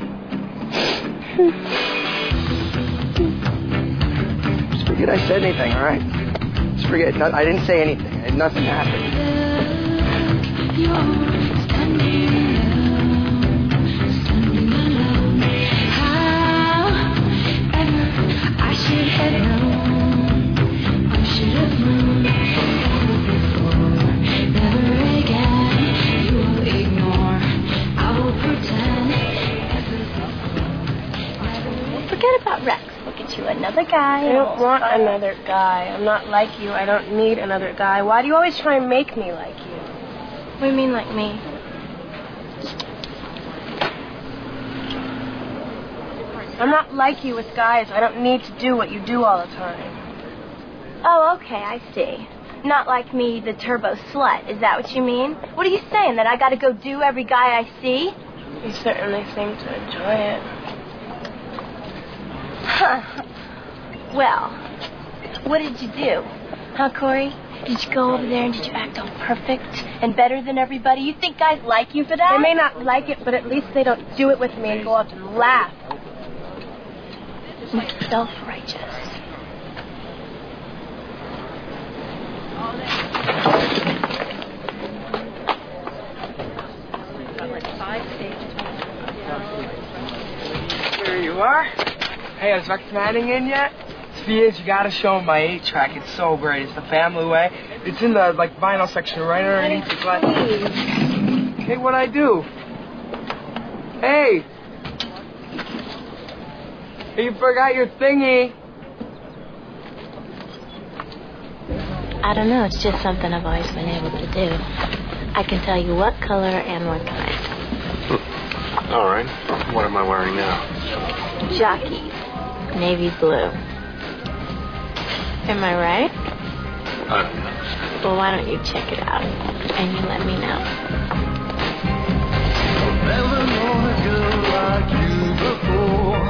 Just forget I said anything, all right? Just forget. No, I didn't say anything. Nothing happened. I should have known. I should have known. Never again. You will ignore. I will pretend. Forget about Rex. Look at you, another guy. I don't want another guy. I'm not like you. I don't need another guy. Why do you always try and make me like you? What do you mean, like me? I'm not like you with guys. I don't need to do what you do all the time. Oh, okay, I see. Not like me, the turbo slut. Is that what you mean? What are you saying, that I gotta go do every guy I see? You certainly seem to enjoy it. Huh. Well, what did you do? Huh, Corey? Did you go over there and did you act all perfect and better than everybody? You think guys like you for that? They may not like it, but at least they don't do it with me and go up and laugh. Self-righteous. Here you are. Hey, is Rex Manning in yet? If he is, you gotta show him my eight track. It's so great. It's the family way. It's in the like vinyl section right underneath the glass. Hey, what'd I do? Hey! Hey, you forgot your thingy. I don't know. It's just something I've always been able to do. I can tell you what color and what kind. All right. What am I wearing now? Jockeys. Navy blue. Am I right? I don't know. Well, why don't you check it out and you let me know. Never known a girl like you before.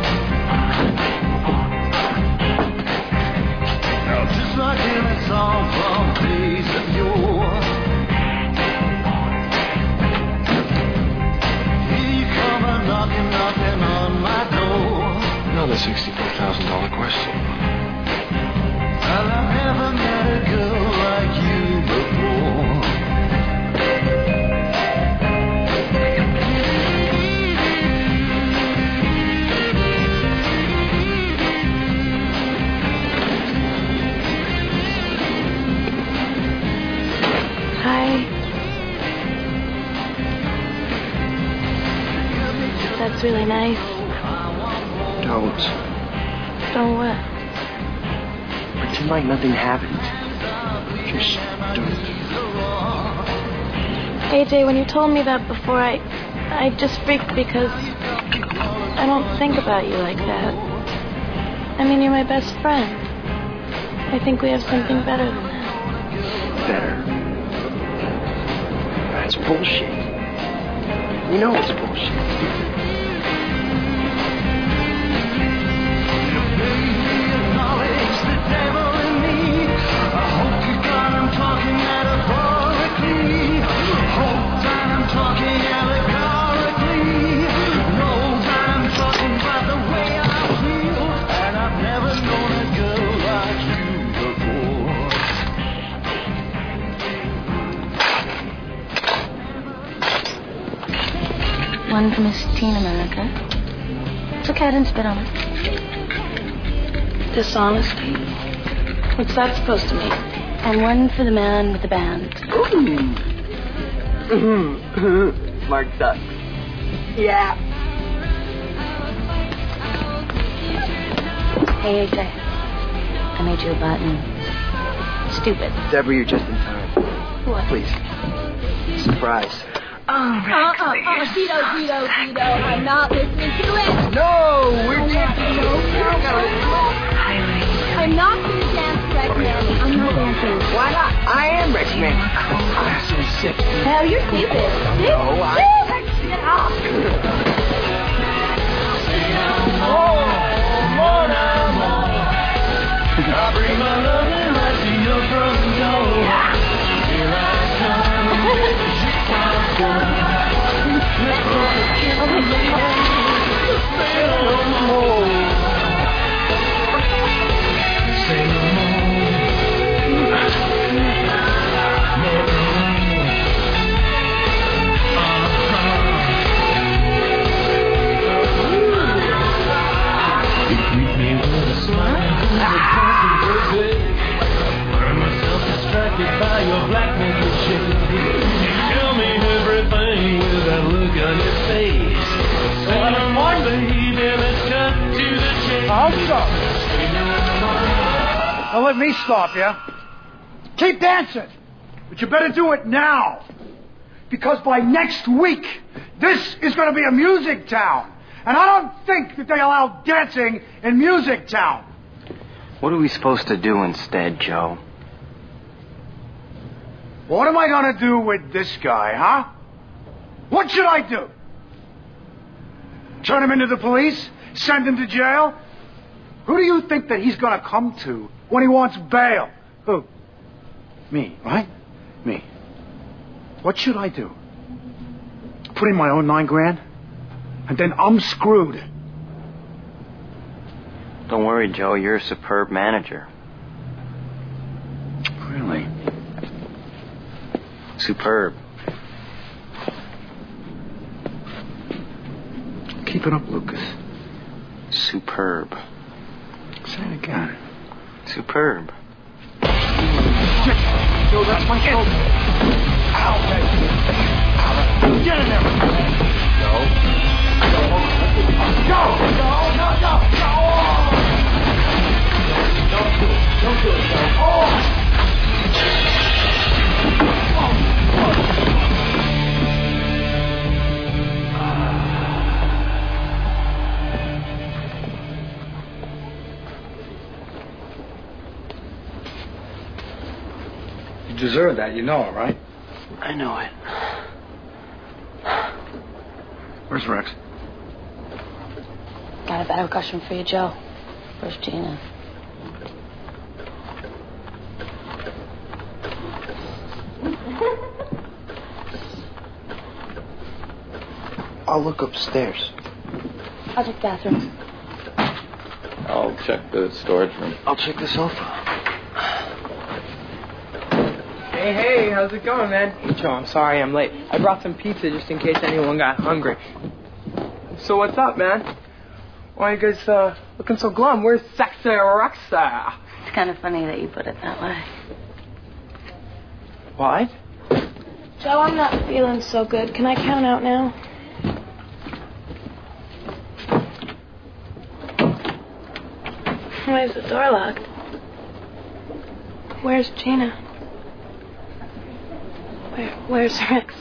Now just like in a song from days of yore. Here you come a knocking, knocking on my door. Another sixty-four thousand dollars question. Well, I've never met a girl like you before. Hi. That's really nice. Don't. Don't what? Pretend like nothing happened. Just don't. A J, when you told me that before, I, I just freaked because I don't think about you like that. I mean, you're my best friend. I think we have something better than that. Better. That's bullshit. You know it's bullshit. Never known One for Miss Teen America. It's okay, I didn't spit on it. Dishonesty. What's that supposed to mean? And one for the man with the band. Ooh. Mark sucks. Yeah. Hey, A J. I made you a button. Stupid. Deborah, you're just in time. What? Please. Surprise. Oh, uh, uh, uh, Vito, Vito, Vito, I'm not listening to it. No, we're dancing. No, I'm not going to dance Rex Manning. I'm not dancing. Why not? I am Rex Manning. I'm so sick. Hell, you're stupid. No, I... Get off. Oh, more now, more. I bring my loving right to your frozen door. Here I come. Say no more. Say no by your black naked shade. You tell me everything with that look on your face. Say no more, baby, let's cut to the chase. I'll stop. Now let me stop you. Keep dancing. But you better do it now. Because by next week, this is going to be a music town. And I don't think that they allow dancing in Music Town. What are we supposed to do instead, Joe? What am I going to do with this guy, huh? What should I do? Turn him into the police? Send him to jail? Who do you think that he's going to come to when he wants bail? Who? Me, right? Me. What should I do? Put in my own nine grand? And then I'm screwed. Don't worry, Joe. You're a superb manager. Really? Superb. Keep it up, Lucas. Superb. Say it again. Superb. Shit! Joe, that's my shoulder. Ow, baby. Ow. Get in there. Go. Go. Go. Go. No, no, no. Don't do it. Don't do it, Joe. Oh. You deserve that, you know it, right? I know it. Where's Rex? Got a better question for you, Joe. Where's Gina? I'll look upstairs. I'll check the bathroom. I'll check the storage room. I'll check the sofa. Hey, hey, how's it going, man? Hey, Joe, I'm sorry I'm late. I brought some pizza just in case anyone got hungry. So what's up, man? Why are you guys uh, looking so glum? Where's Sexy Rexa? It's kind of funny that you put it that way. What? Joe, I'm not feeling so good. Can I count out now? Why is the door locked? Where's Gina? Where, where's Rex?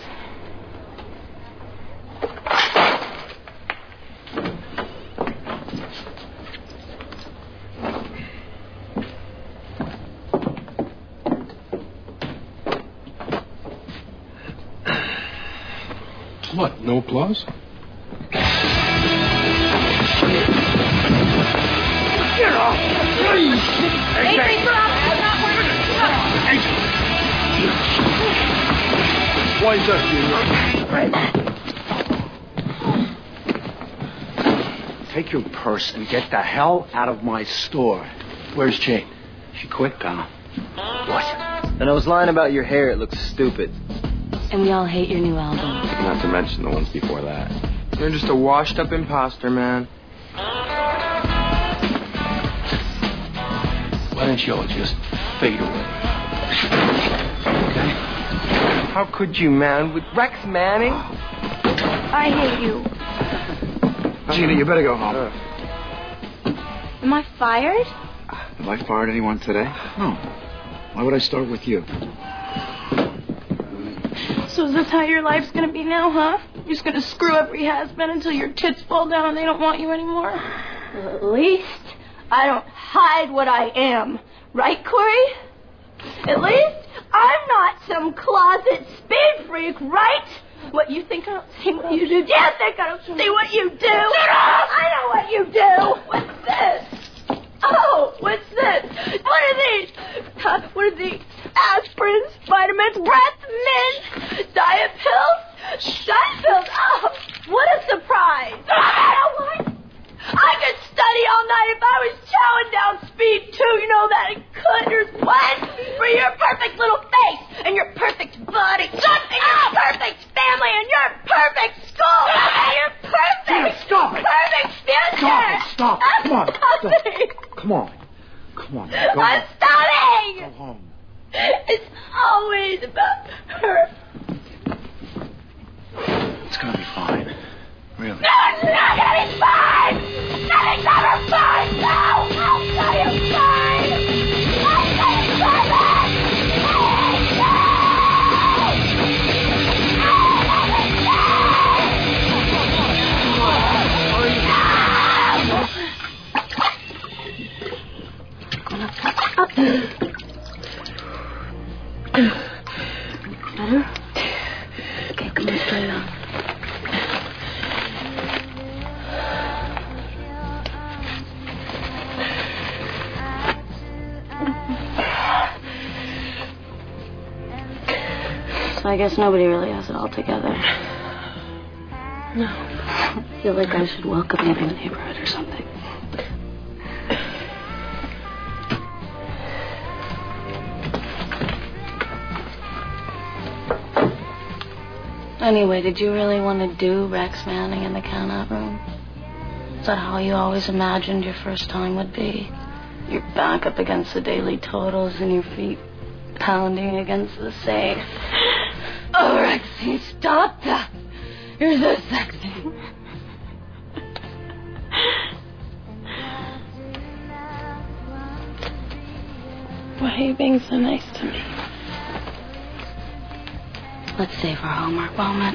What, no applause? Get off! Please! Hey, hey, stop! Stop! Why is that you? Take your purse and get the hell out of my store. Where's Jane? She quit, pal. What? And I was lying about your hair. It looks stupid. And we all hate your new album. Not to mention the ones before that. You're just a washed-up imposter, man. Why don't you all just fade away? Okay? How could you, man? With Rex Manning? I hate you. Gina, you better go home. Am I fired? Have I fired anyone today? No. Why would I start with you? So is this how your life's gonna be now, huh? You're just gonna screw every has-been until your tits fall down and they don't want you anymore? Well, at least I don't hide what I am. Right, Corey? At least I'm not some closet speed freak, right? What, you think I don't see what you do? You think I don't see what you do? I know what you do! What's this? Oh, what's this? What are these? Huh? What are these? Aspirins, vitamins, breath mint, diet pills, diet pills. Oh, what a surprise! You know what? I could study all night if I was chowing down speed too. You know that I could. There's one for your perfect little face and your perfect body. Shut and your perfect family and your perfect school and your perfect, Gina, stop it. perfect future. Stop it. Stop it. Come on. Stop. Come on. Come on. Go I'm home. stopping. Go home. It's always about her. It's gonna be fine. Really. No, it's not gonna be fine! Nothing's ever fine! No! I'll tell you fine! I'll tell you fine! Better? Okay, come on, straight on. So I guess nobody really has it all together. No. I feel like I should welcome you to the neighborhood or something. Anyway, did you really want to do Rex Manning in the count-out room? Is that how you always imagined your first time would be? Your back up against the daily totals and your feet pounding against the safe. Oh, Rexy, stop that. You're so sexy. Why are you being so nice to me? Let's save our homework moment.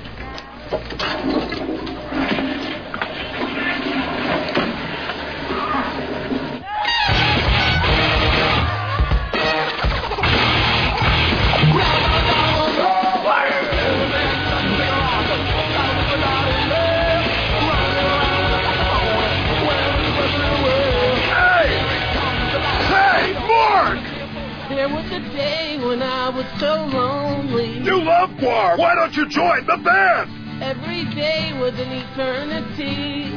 There was a day when I was so lonely. You love Guar. Why don't you join the band? Every day was an eternity.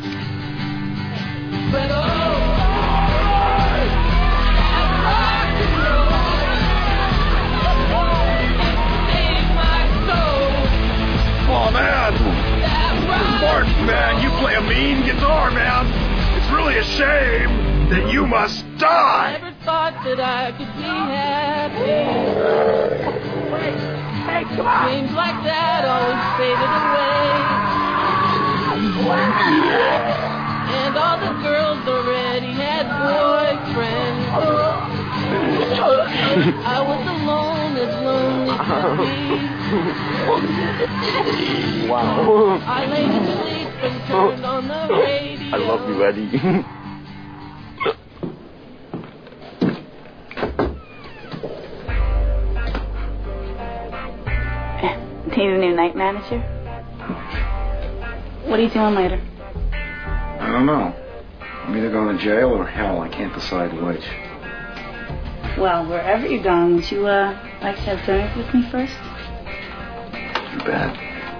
But oh, I'd like to know. Save my soul. Oh, man. Martin, man, you play a mean guitar, man. It's really a shame that you must die. I never thought that I could be happy. Hey, come on. Dreams like that always faded away. And all the girls already had boyfriends. I was alone, as lonely could be. Wow. I lay to sleep and turned on the radio. I love you, Eddie. Need a new night manager? What are you doing later? I don't know. I'm either going to jail or hell. I can't decide which. Well, wherever you're going, would you, uh, like to have dinner with me first? Too bad.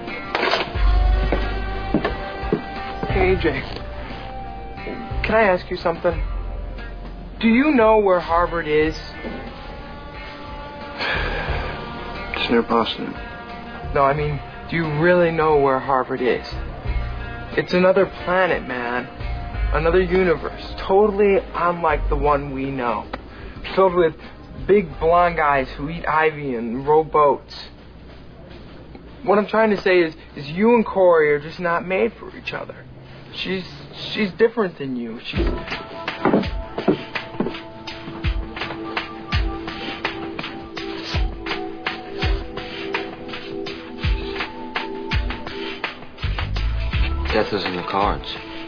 Hey, A J. Can I ask you something? Do you know where Harvard is? It's near Boston. No, I mean, do you really know where Harvard is? It's another planet, man. Another universe. Totally unlike the one we know. Filled with big blonde guys who eat ivy and row boats. What I'm trying to say is, is you and Corey are just not made for each other. She's, she's different than you. She's... Death is in the cards.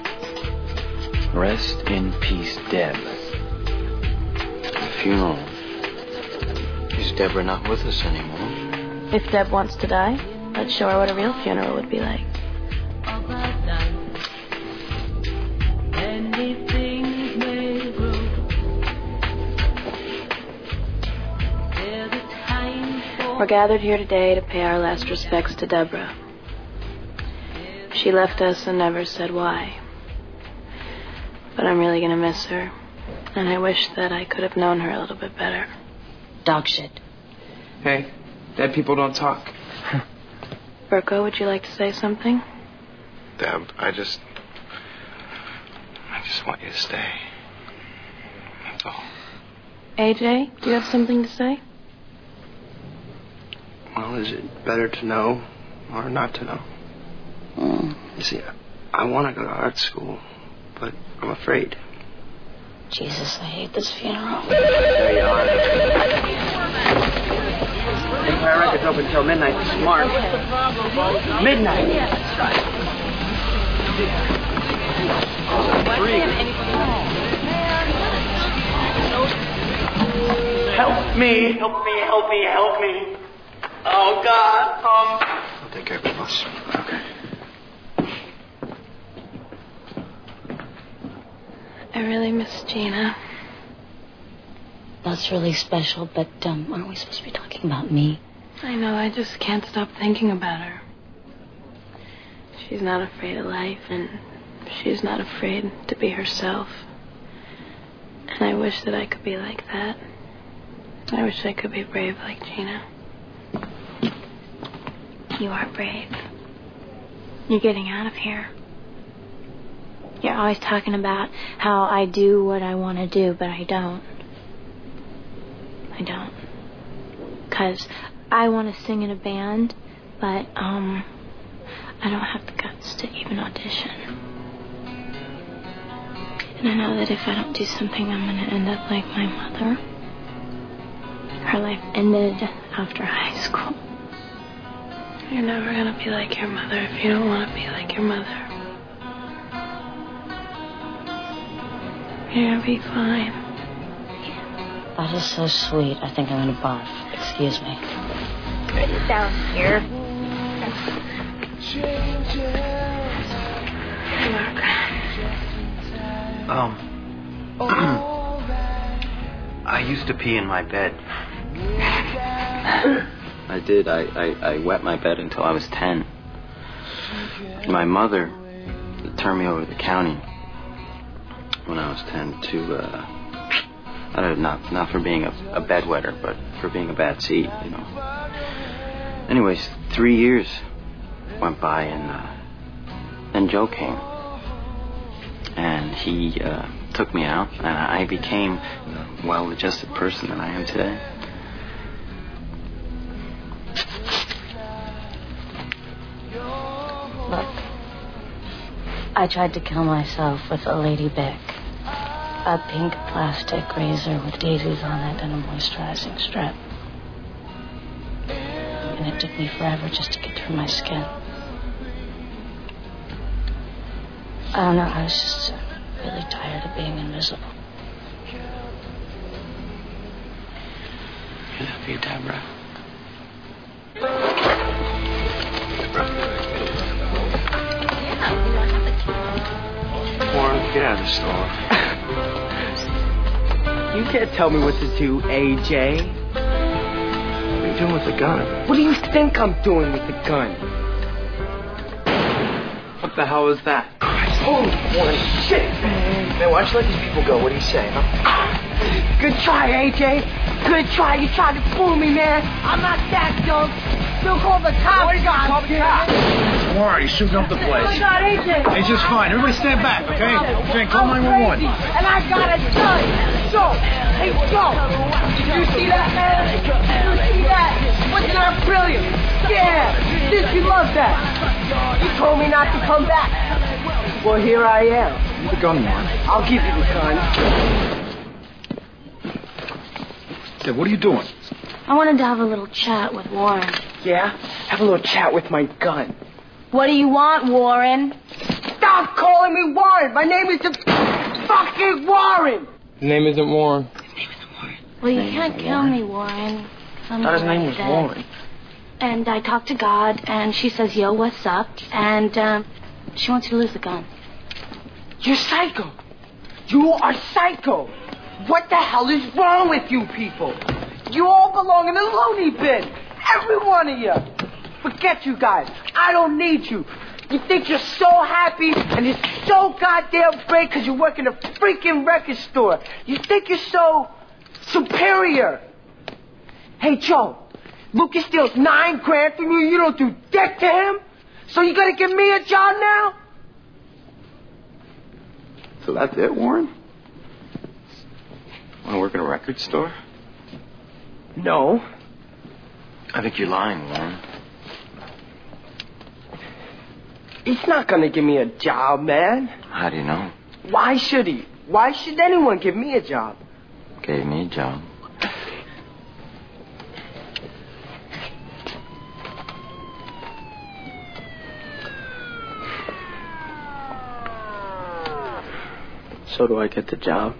Rest in peace, Deb. The funeral. Is Deborah not with us anymore? If Deb wants to die, let's show her what a real funeral would be like. We're gathered here today to pay our last respects to Deborah. She left us and never said why. But I'm really gonna miss her. And I wish that I could have known her a little bit better. Dog shit. Hey, dead people don't talk. Berko, would you like to say something? Deb, I just... I just want you to stay. That's all. A J, do you have something to say? Well, is it better to know or not to know? Mm. You see, I want to go to art school, but I'm afraid. Jesus, I hate this funeral. There you are. Empire Records open till midnight. Smart. Midnight. That's right. Help me! Help me! Help me! Help me! Oh God! Um. I'll take care of it, boss. Okay. I really miss Gina. That's really special, but um, aren't we supposed to be talking about me? I know, I just can't stop thinking about her. She's not afraid of life, and she's not afraid to be herself. And I wish that I could be like that. I wish I could be brave like Gina. You are brave. You're getting out of here. You're always talking about how I do what I want to do, but I don't. I don't. Because I want to sing in a band, but, um, I don't have the guts to even audition. And I know that if I don't do something, I'm going to end up like my mother. Her life ended after high school. You're never gonna be like your mother if you don't want to be like your mother. You're gonna be fine. That is so sweet. I think I'm gonna barf. Excuse me. Get down here. Um. I used to pee in my bed. I did. I, I, I wet my bed until I was ten. My mother turned me over to the county when I was ten to, uh, I don't know, not, not for being a, a bedwetter, but for being a bad seed, you know. Anyways, three years went by and, uh, then Joe came. And he, uh, took me out, and I became the well-adjusted person that I am today. Look, I tried to kill myself with a Lady Bic. A pink plastic razor with daisies on it and a moisturizing strip. And it took me forever just to get through my skin. I don't know, I was just really tired of being invisible. I love you, Deborah. Warren, get out of the store. You can't tell me what to do, A J. What are you doing with the gun? What do you think I'm doing with the gun? What the hell is that? Christ. Oh, Warren, shit! Man, why don't you let these people go? What do you say, huh? Good try, A J. Good try. You tried to fool me, man. I'm not that dumb. Still call the cops. Why you gotta call the cops? Warren, he's shooting up the place. I got A J. He's just fine. Everybody stand back, okay? Jane, call nine one one. And I got a gun. Joe, hey, Joe. Did you see that, man? Did you see that? Wasn't that brilliant? Yeah. Did you love that? You told me not to come back. Well, here I am. Give the gun, Warren. I'll give you the gun. Hey, what are you doing? I wanted to have a little chat with Warren. Yeah? Have a little chat with my gun. What do you want, Warren? Stop calling me Warren. My name is fucking Warren. His name isn't Warren. Well, you can't kill me, Warren. I'm Thought his name was dead. Warren. And I talked to God, and she says, yo, what's up? And um, she wants you to lose the gun. You're psycho. You are psycho. What the hell is wrong with you people? You all belong in the loony bin. Every one of you. Forget you guys. I don't need you. You think you're so happy and you're so goddamn great because you work in a freaking record store. You think you're so superior. Hey, Joe, Lucas steals nine grand from you. You don't do dick to him. So you gonna give me a job now? So that's it, Warren? Want to work in a record store? No. I think you're lying, Warren. He's not gonna give me a job, man. How do you know? Why should he? Why should anyone give me a job? Gave me a job. So do I get the job?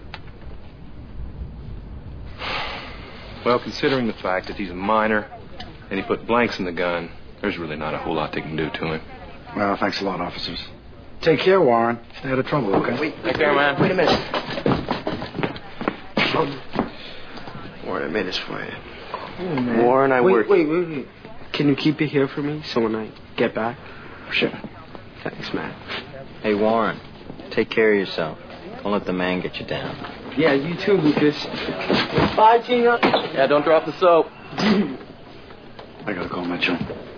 Well, considering the fact that he's a minor and he put blanks in the gun, there's really not a whole lot they can do to him. Well, thanks a lot, officers. Take care, Warren. Stay out of trouble, okay? Wait, take care, man. Wait a minute. Warren, I made this for you. Oh, man. Warren, I wait, work... Wait, wait, wait. Can you keep it here for me so when I get back? Sure. Thanks, man. Hey, Warren, take care of yourself. Don't let the man get you down. Yeah, you too, Lucas. Bye, Gina. Yeah, don't drop the soap. I gotta call Mitchell.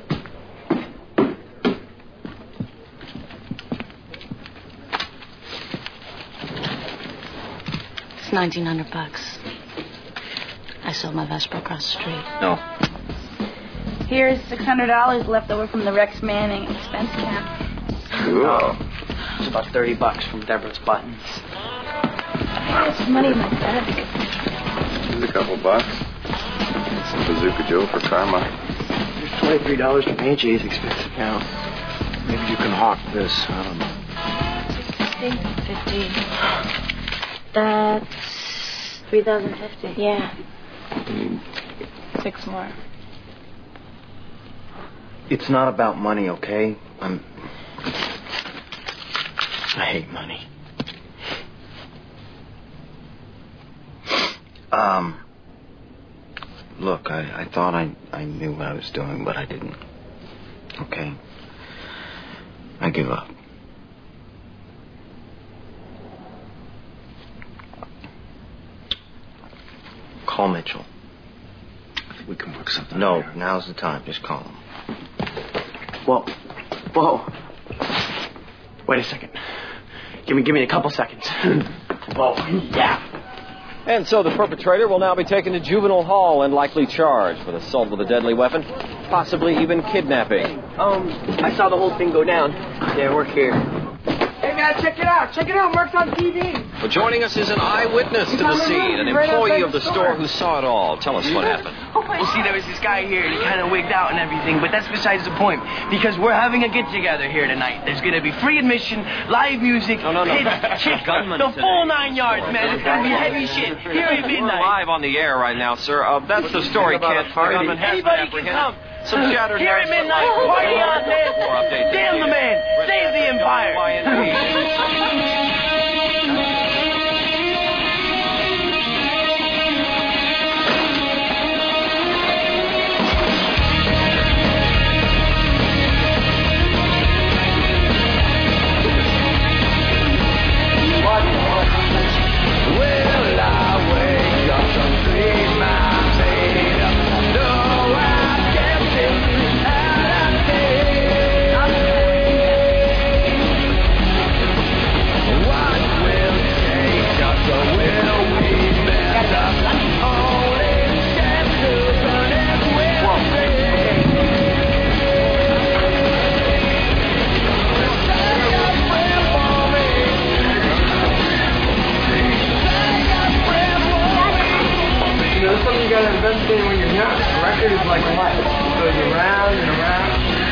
It's nineteen hundred bucks. I sold my Vespa across the street. No. Here's six hundred dollars left over from the Rex Manning expense cap. Cool. It's about thirty bucks from Deborah's buttons. There's money in my desk. Here's a couple bucks. Some Bazooka Joe for karma. There's twenty-three dollars from A J's expense account. Maybe you can hawk this. I don't know. Fifty. That's three thousand fifty. Yeah. Six more. It's not about money, okay? I'm... I hate money. Um... Look, I, I thought I, I knew what I was doing, but I didn't. Okay? I give up. Call Mitchell. We can work something No, out here. now's the time. Just call him. Whoa. Whoa. Wait a second. Give me, give me a couple seconds. Whoa. Yeah. And so the perpetrator will now be taken to juvenile hall and likely charged with assault with a deadly weapon, possibly even kidnapping. Um, I saw the whole thing go down. Yeah, we're here. Hey, man, check it out. Check it out. Mark's on T V. Well, joining us is an eyewitness to the scene, an employee of the store who saw it all. Tell us what happened. Well, see, there was this guy here, and he kind of wigged out and everything, but that's besides the point, because we're having a get-together here tonight. There's going to be free admission, live music, No, no, no. kids, chicks, Gunman the today. full nine yards, man. It's going to be heavy shit. Here at We're midnight. live on the air right now, sir. Uh, that's the story, kid. The gunman has been Anybody can apprehended. come. Some shattered Here at nerves, but midnight, life party goes on, man. More updates Damn the this man. evening. Save the empire. Y N P. Well, I wake up some three miles later. No, I can't take record is like life. It goes around and around.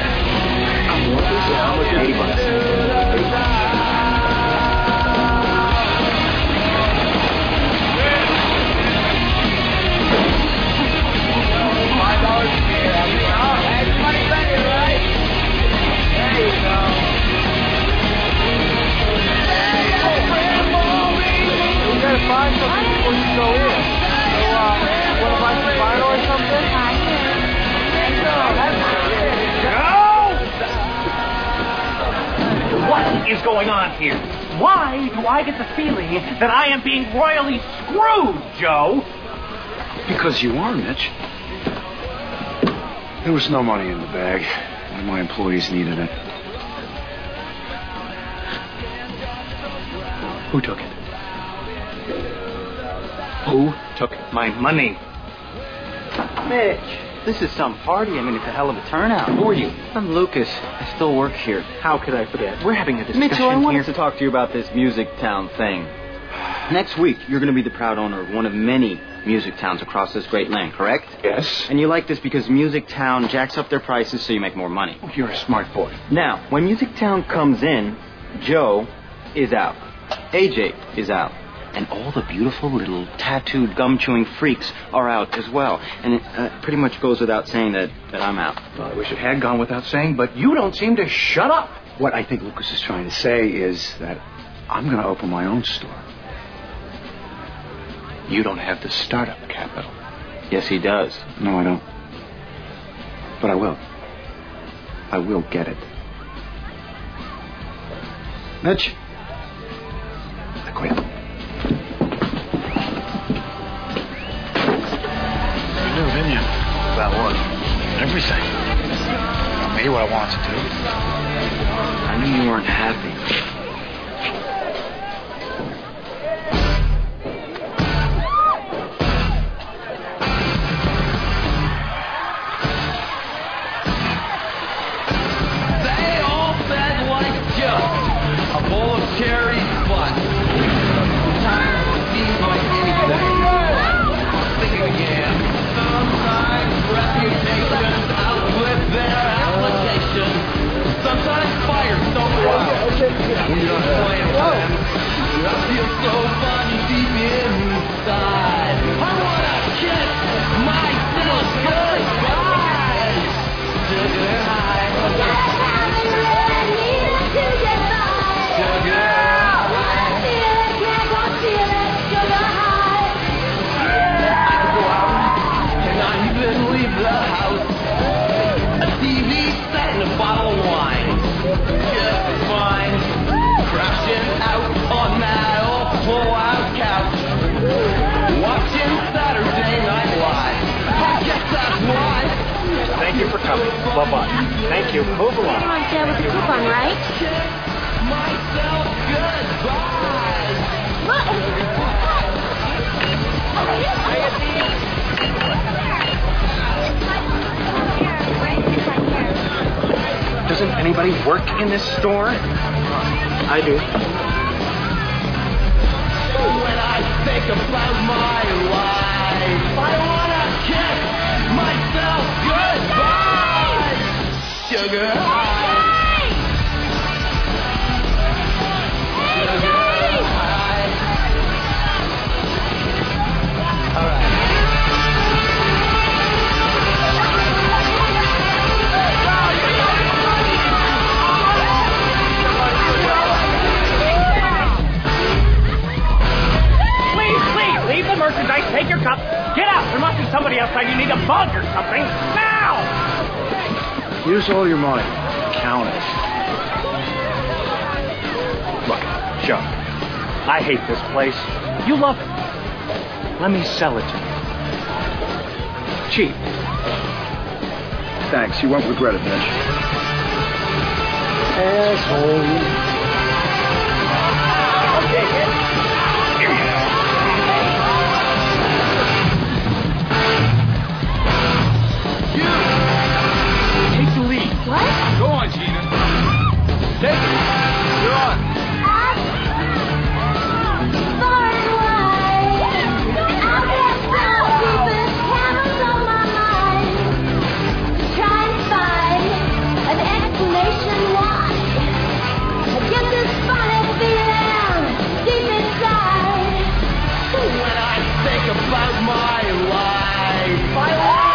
eighty bucks. Five dollars a beer. Everybody ready, right? There you go. We gotta find something before you go in. So, uh, wanna buy some vinyl or something? What is going on here? Why do I get the feeling that I am being royally screwed, Joe? Because you are, Mitch. There was no money in the bag. One of my employees needed it. Who took it? Who took my money? Mitch, this is some party. I mean, it's a hell of a turnout. Who are you? I'm Lucas. I still work here. How could I forget? We're having a discussion Mitchell, I wanted here. to talk to you about this Music Town thing. Next week, you're going to be the proud owner of one of many music towns across this great land, correct? Yes. And you like this because Music Town jacks up their prices so you make more money. Oh, you're a smart boy. Now, when Music Town comes in, Joe is out. A J is out. And all the beautiful little tattooed gum-chewing freaks are out as well. And it uh, pretty much goes without saying that, that I'm out. Well, I wish it had gone without saying, but you don't seem to shut up. What I think Lucas is trying to say is that I'm going to open my own store. You don't have the startup capital. Yes, he does. No, I don't. But I will. I will get it. Mitch? I quit. You knew, didn't you? About what? Everything. Not me, what I want to do. I knew you weren't happy. Cherry fun. Sometimes it seems like anything. Think again. Sometimes reputations outlive their application. Sometimes fires don't wow. When you're playing friends, I feel so funny deep inside. I wanna kiss myself goodbye. Sugar high. Thank you for coming. Bye-bye. Thank you. Move along. You want to with the coupon, right? Doesn't anybody work in this store? I do. When I think about my life, I wanna kiss myself goodbye. Sugar high. Sugar high. All right. Leave the merchandise, take your cup, get out. There must be somebody outside you need a bug or something. Now! Use all your money. Count it. Look, Joe, I hate this place. You love it. Let me sell it to you. Cheap. Thanks. You won't regret it, Mitch. Asshole. Okay, here you go. What? Go on, Gina. Take it. You're on. I'll get so deep in cameras on my mind. think about my life. I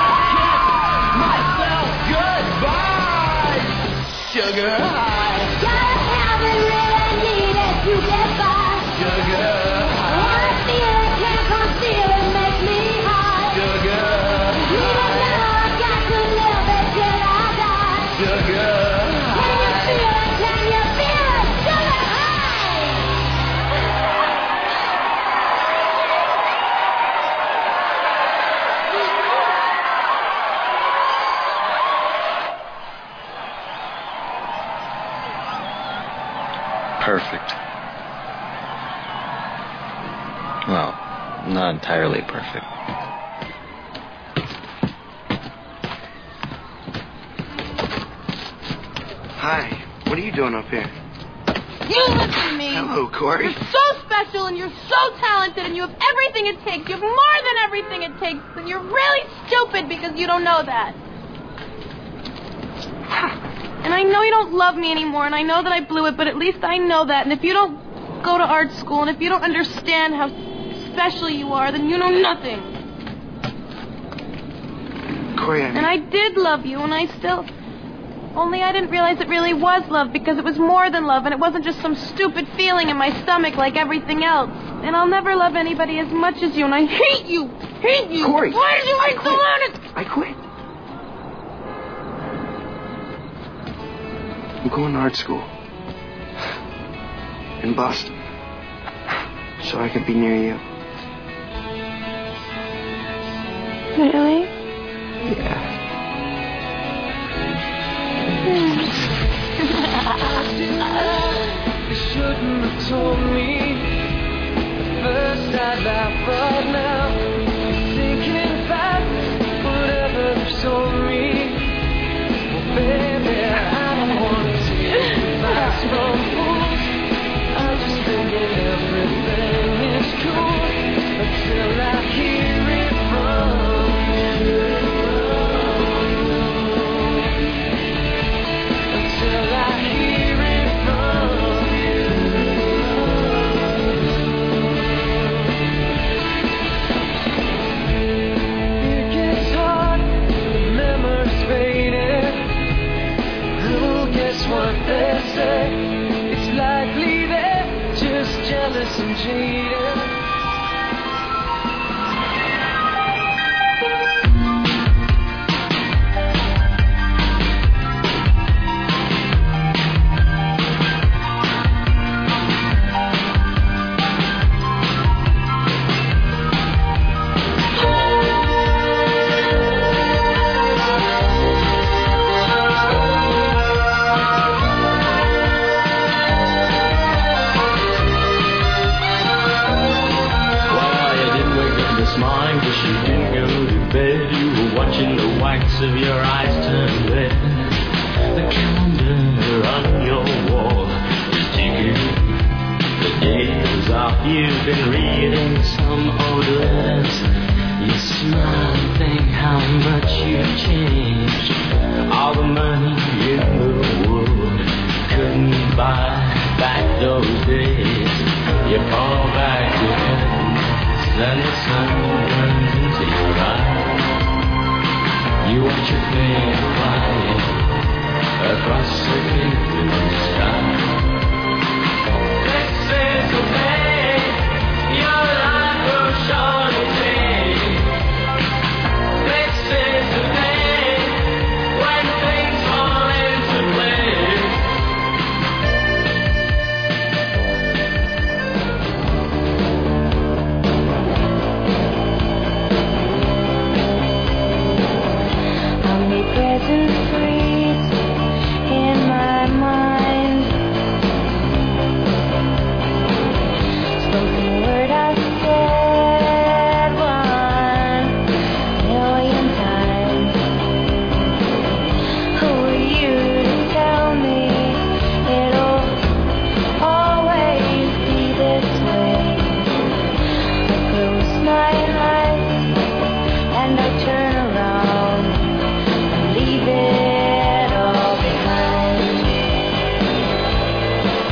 want to kiss myself goodbye. Sugar high. Just haven't really needed to get by. Sugar high. What I feel I can't conceal it makes me high. Sugar Even now I got to live it till I die. Sugar Can you feel it? Can you feel it? Sugar high. Perfect. Well, not entirely perfect. Hi. What are you doing up here? You listen to me. Hello, Corey. You're so special and you're so talented and you have everything it takes. You have more than everything it takes. And you're really stupid because you don't know that. And I know you don't love me anymore, and I know that I blew it, but at least I know that. And if you don't go to art school, and if you don't understand how special you are, then you know nothing. Corey, I mean... And I did love you, and I still... Only I didn't realize it really was love, because it was more than love, and it wasn't just some stupid feeling in my stomach like everything else. And I'll never love anybody as much as you, and I hate you! Hate you! Corey! Why did you wait so long? I quit. I'm going to art school. In Boston. So I could be near you. Really? Yeah. You shouldn't have told me. At first I laughed, but now I'm thinking back. Whatever you told me. Well, baby, I don't want to take advice from fools. I'm just thinking everything is cool until I hear it from you. Until I hear it from you. It gets hard, the memories faded. Oh, guess what they say? It's likely they're just jealous and jaded. Of your eyes turn red. The calendar on your wall is ticking. The days off. You've been reading some old letters. You smile and think how much you've changed. All the money in the world couldn't buy back those days. You fall back to heaven, then the sun burns into your eyes. You watch your fate flying across the kingdom sky. This is the way your life will surely take. This is the day when things fall into place. Present freeze in my mind. Spoken word I said one million times. Who are you to tell me it'll always be this way? I close my eyes and I turn around. Leave it all behind.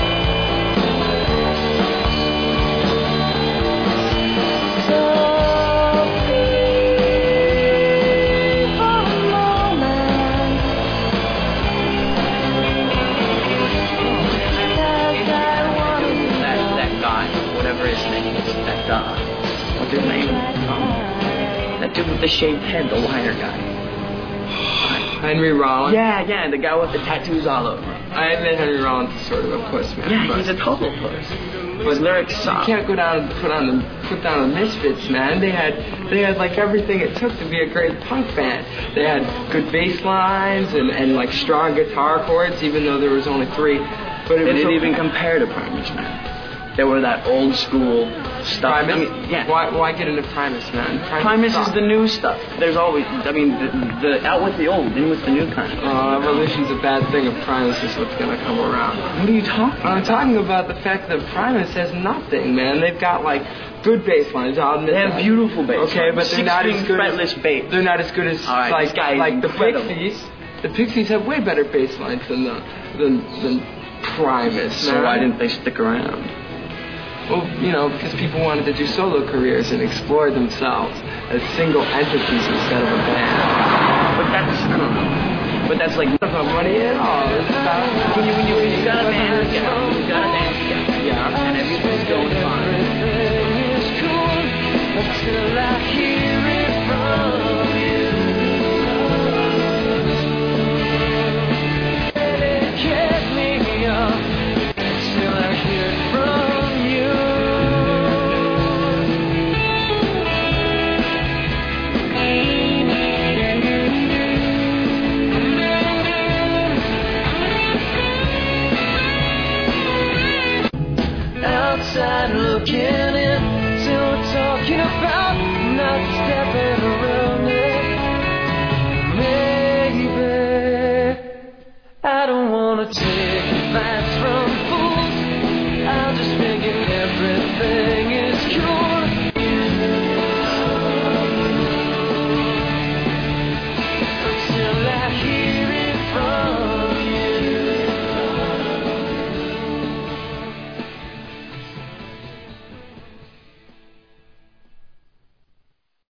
So dude with the shaved head, the liner guy. Henry Rollins? Yeah, yeah, the guy with the tattoos all over. I admit Henry Rollins is sort of a puss, man. Yeah, but he's a total puss. But His lyrics you suck. can't go down and put on the put down the Misfits, man. They had they had like everything it took to be a great punk band. They had good bass lines and, and like strong guitar chords, even though there was only three. But it They was didn't so even compare to Primus, man. They were that old school stuff. Primus? I mean, yeah. Why why get into Primus, man? Primus sucks. is the new stuff. There's always, I mean, the, the out with the old, in with the new kind of thing. Oh, evolution's a bad thing. If Primus is what's gonna come around. What are you talking about? I'm talking about the fact that Primus has nothing, man. They've got like good bass lines. I'll admit They have that. beautiful bass Okay, lines. but they're not as good fretless as bass. they're not as good as All right, like this guy is like the incredible. Pixies. The Pixies have way better bass lines than the than, than Primus. So man. why didn't they stick around? Well, you know, because people wanted to do solo careers and explore themselves as single entities instead of a band. But that's, I don't know. But that's like, It's not about money at all. It's about when you, when you, when you got a band together, you got a band together, yeah, and everything's going fine. Until I hear it from you. Get me up till I hear it from you. Outside looking in, till we're talking about not stepping around it. Maybe I don't wanna take advice from fools. I'll just figure everything is cool. Until I hear it from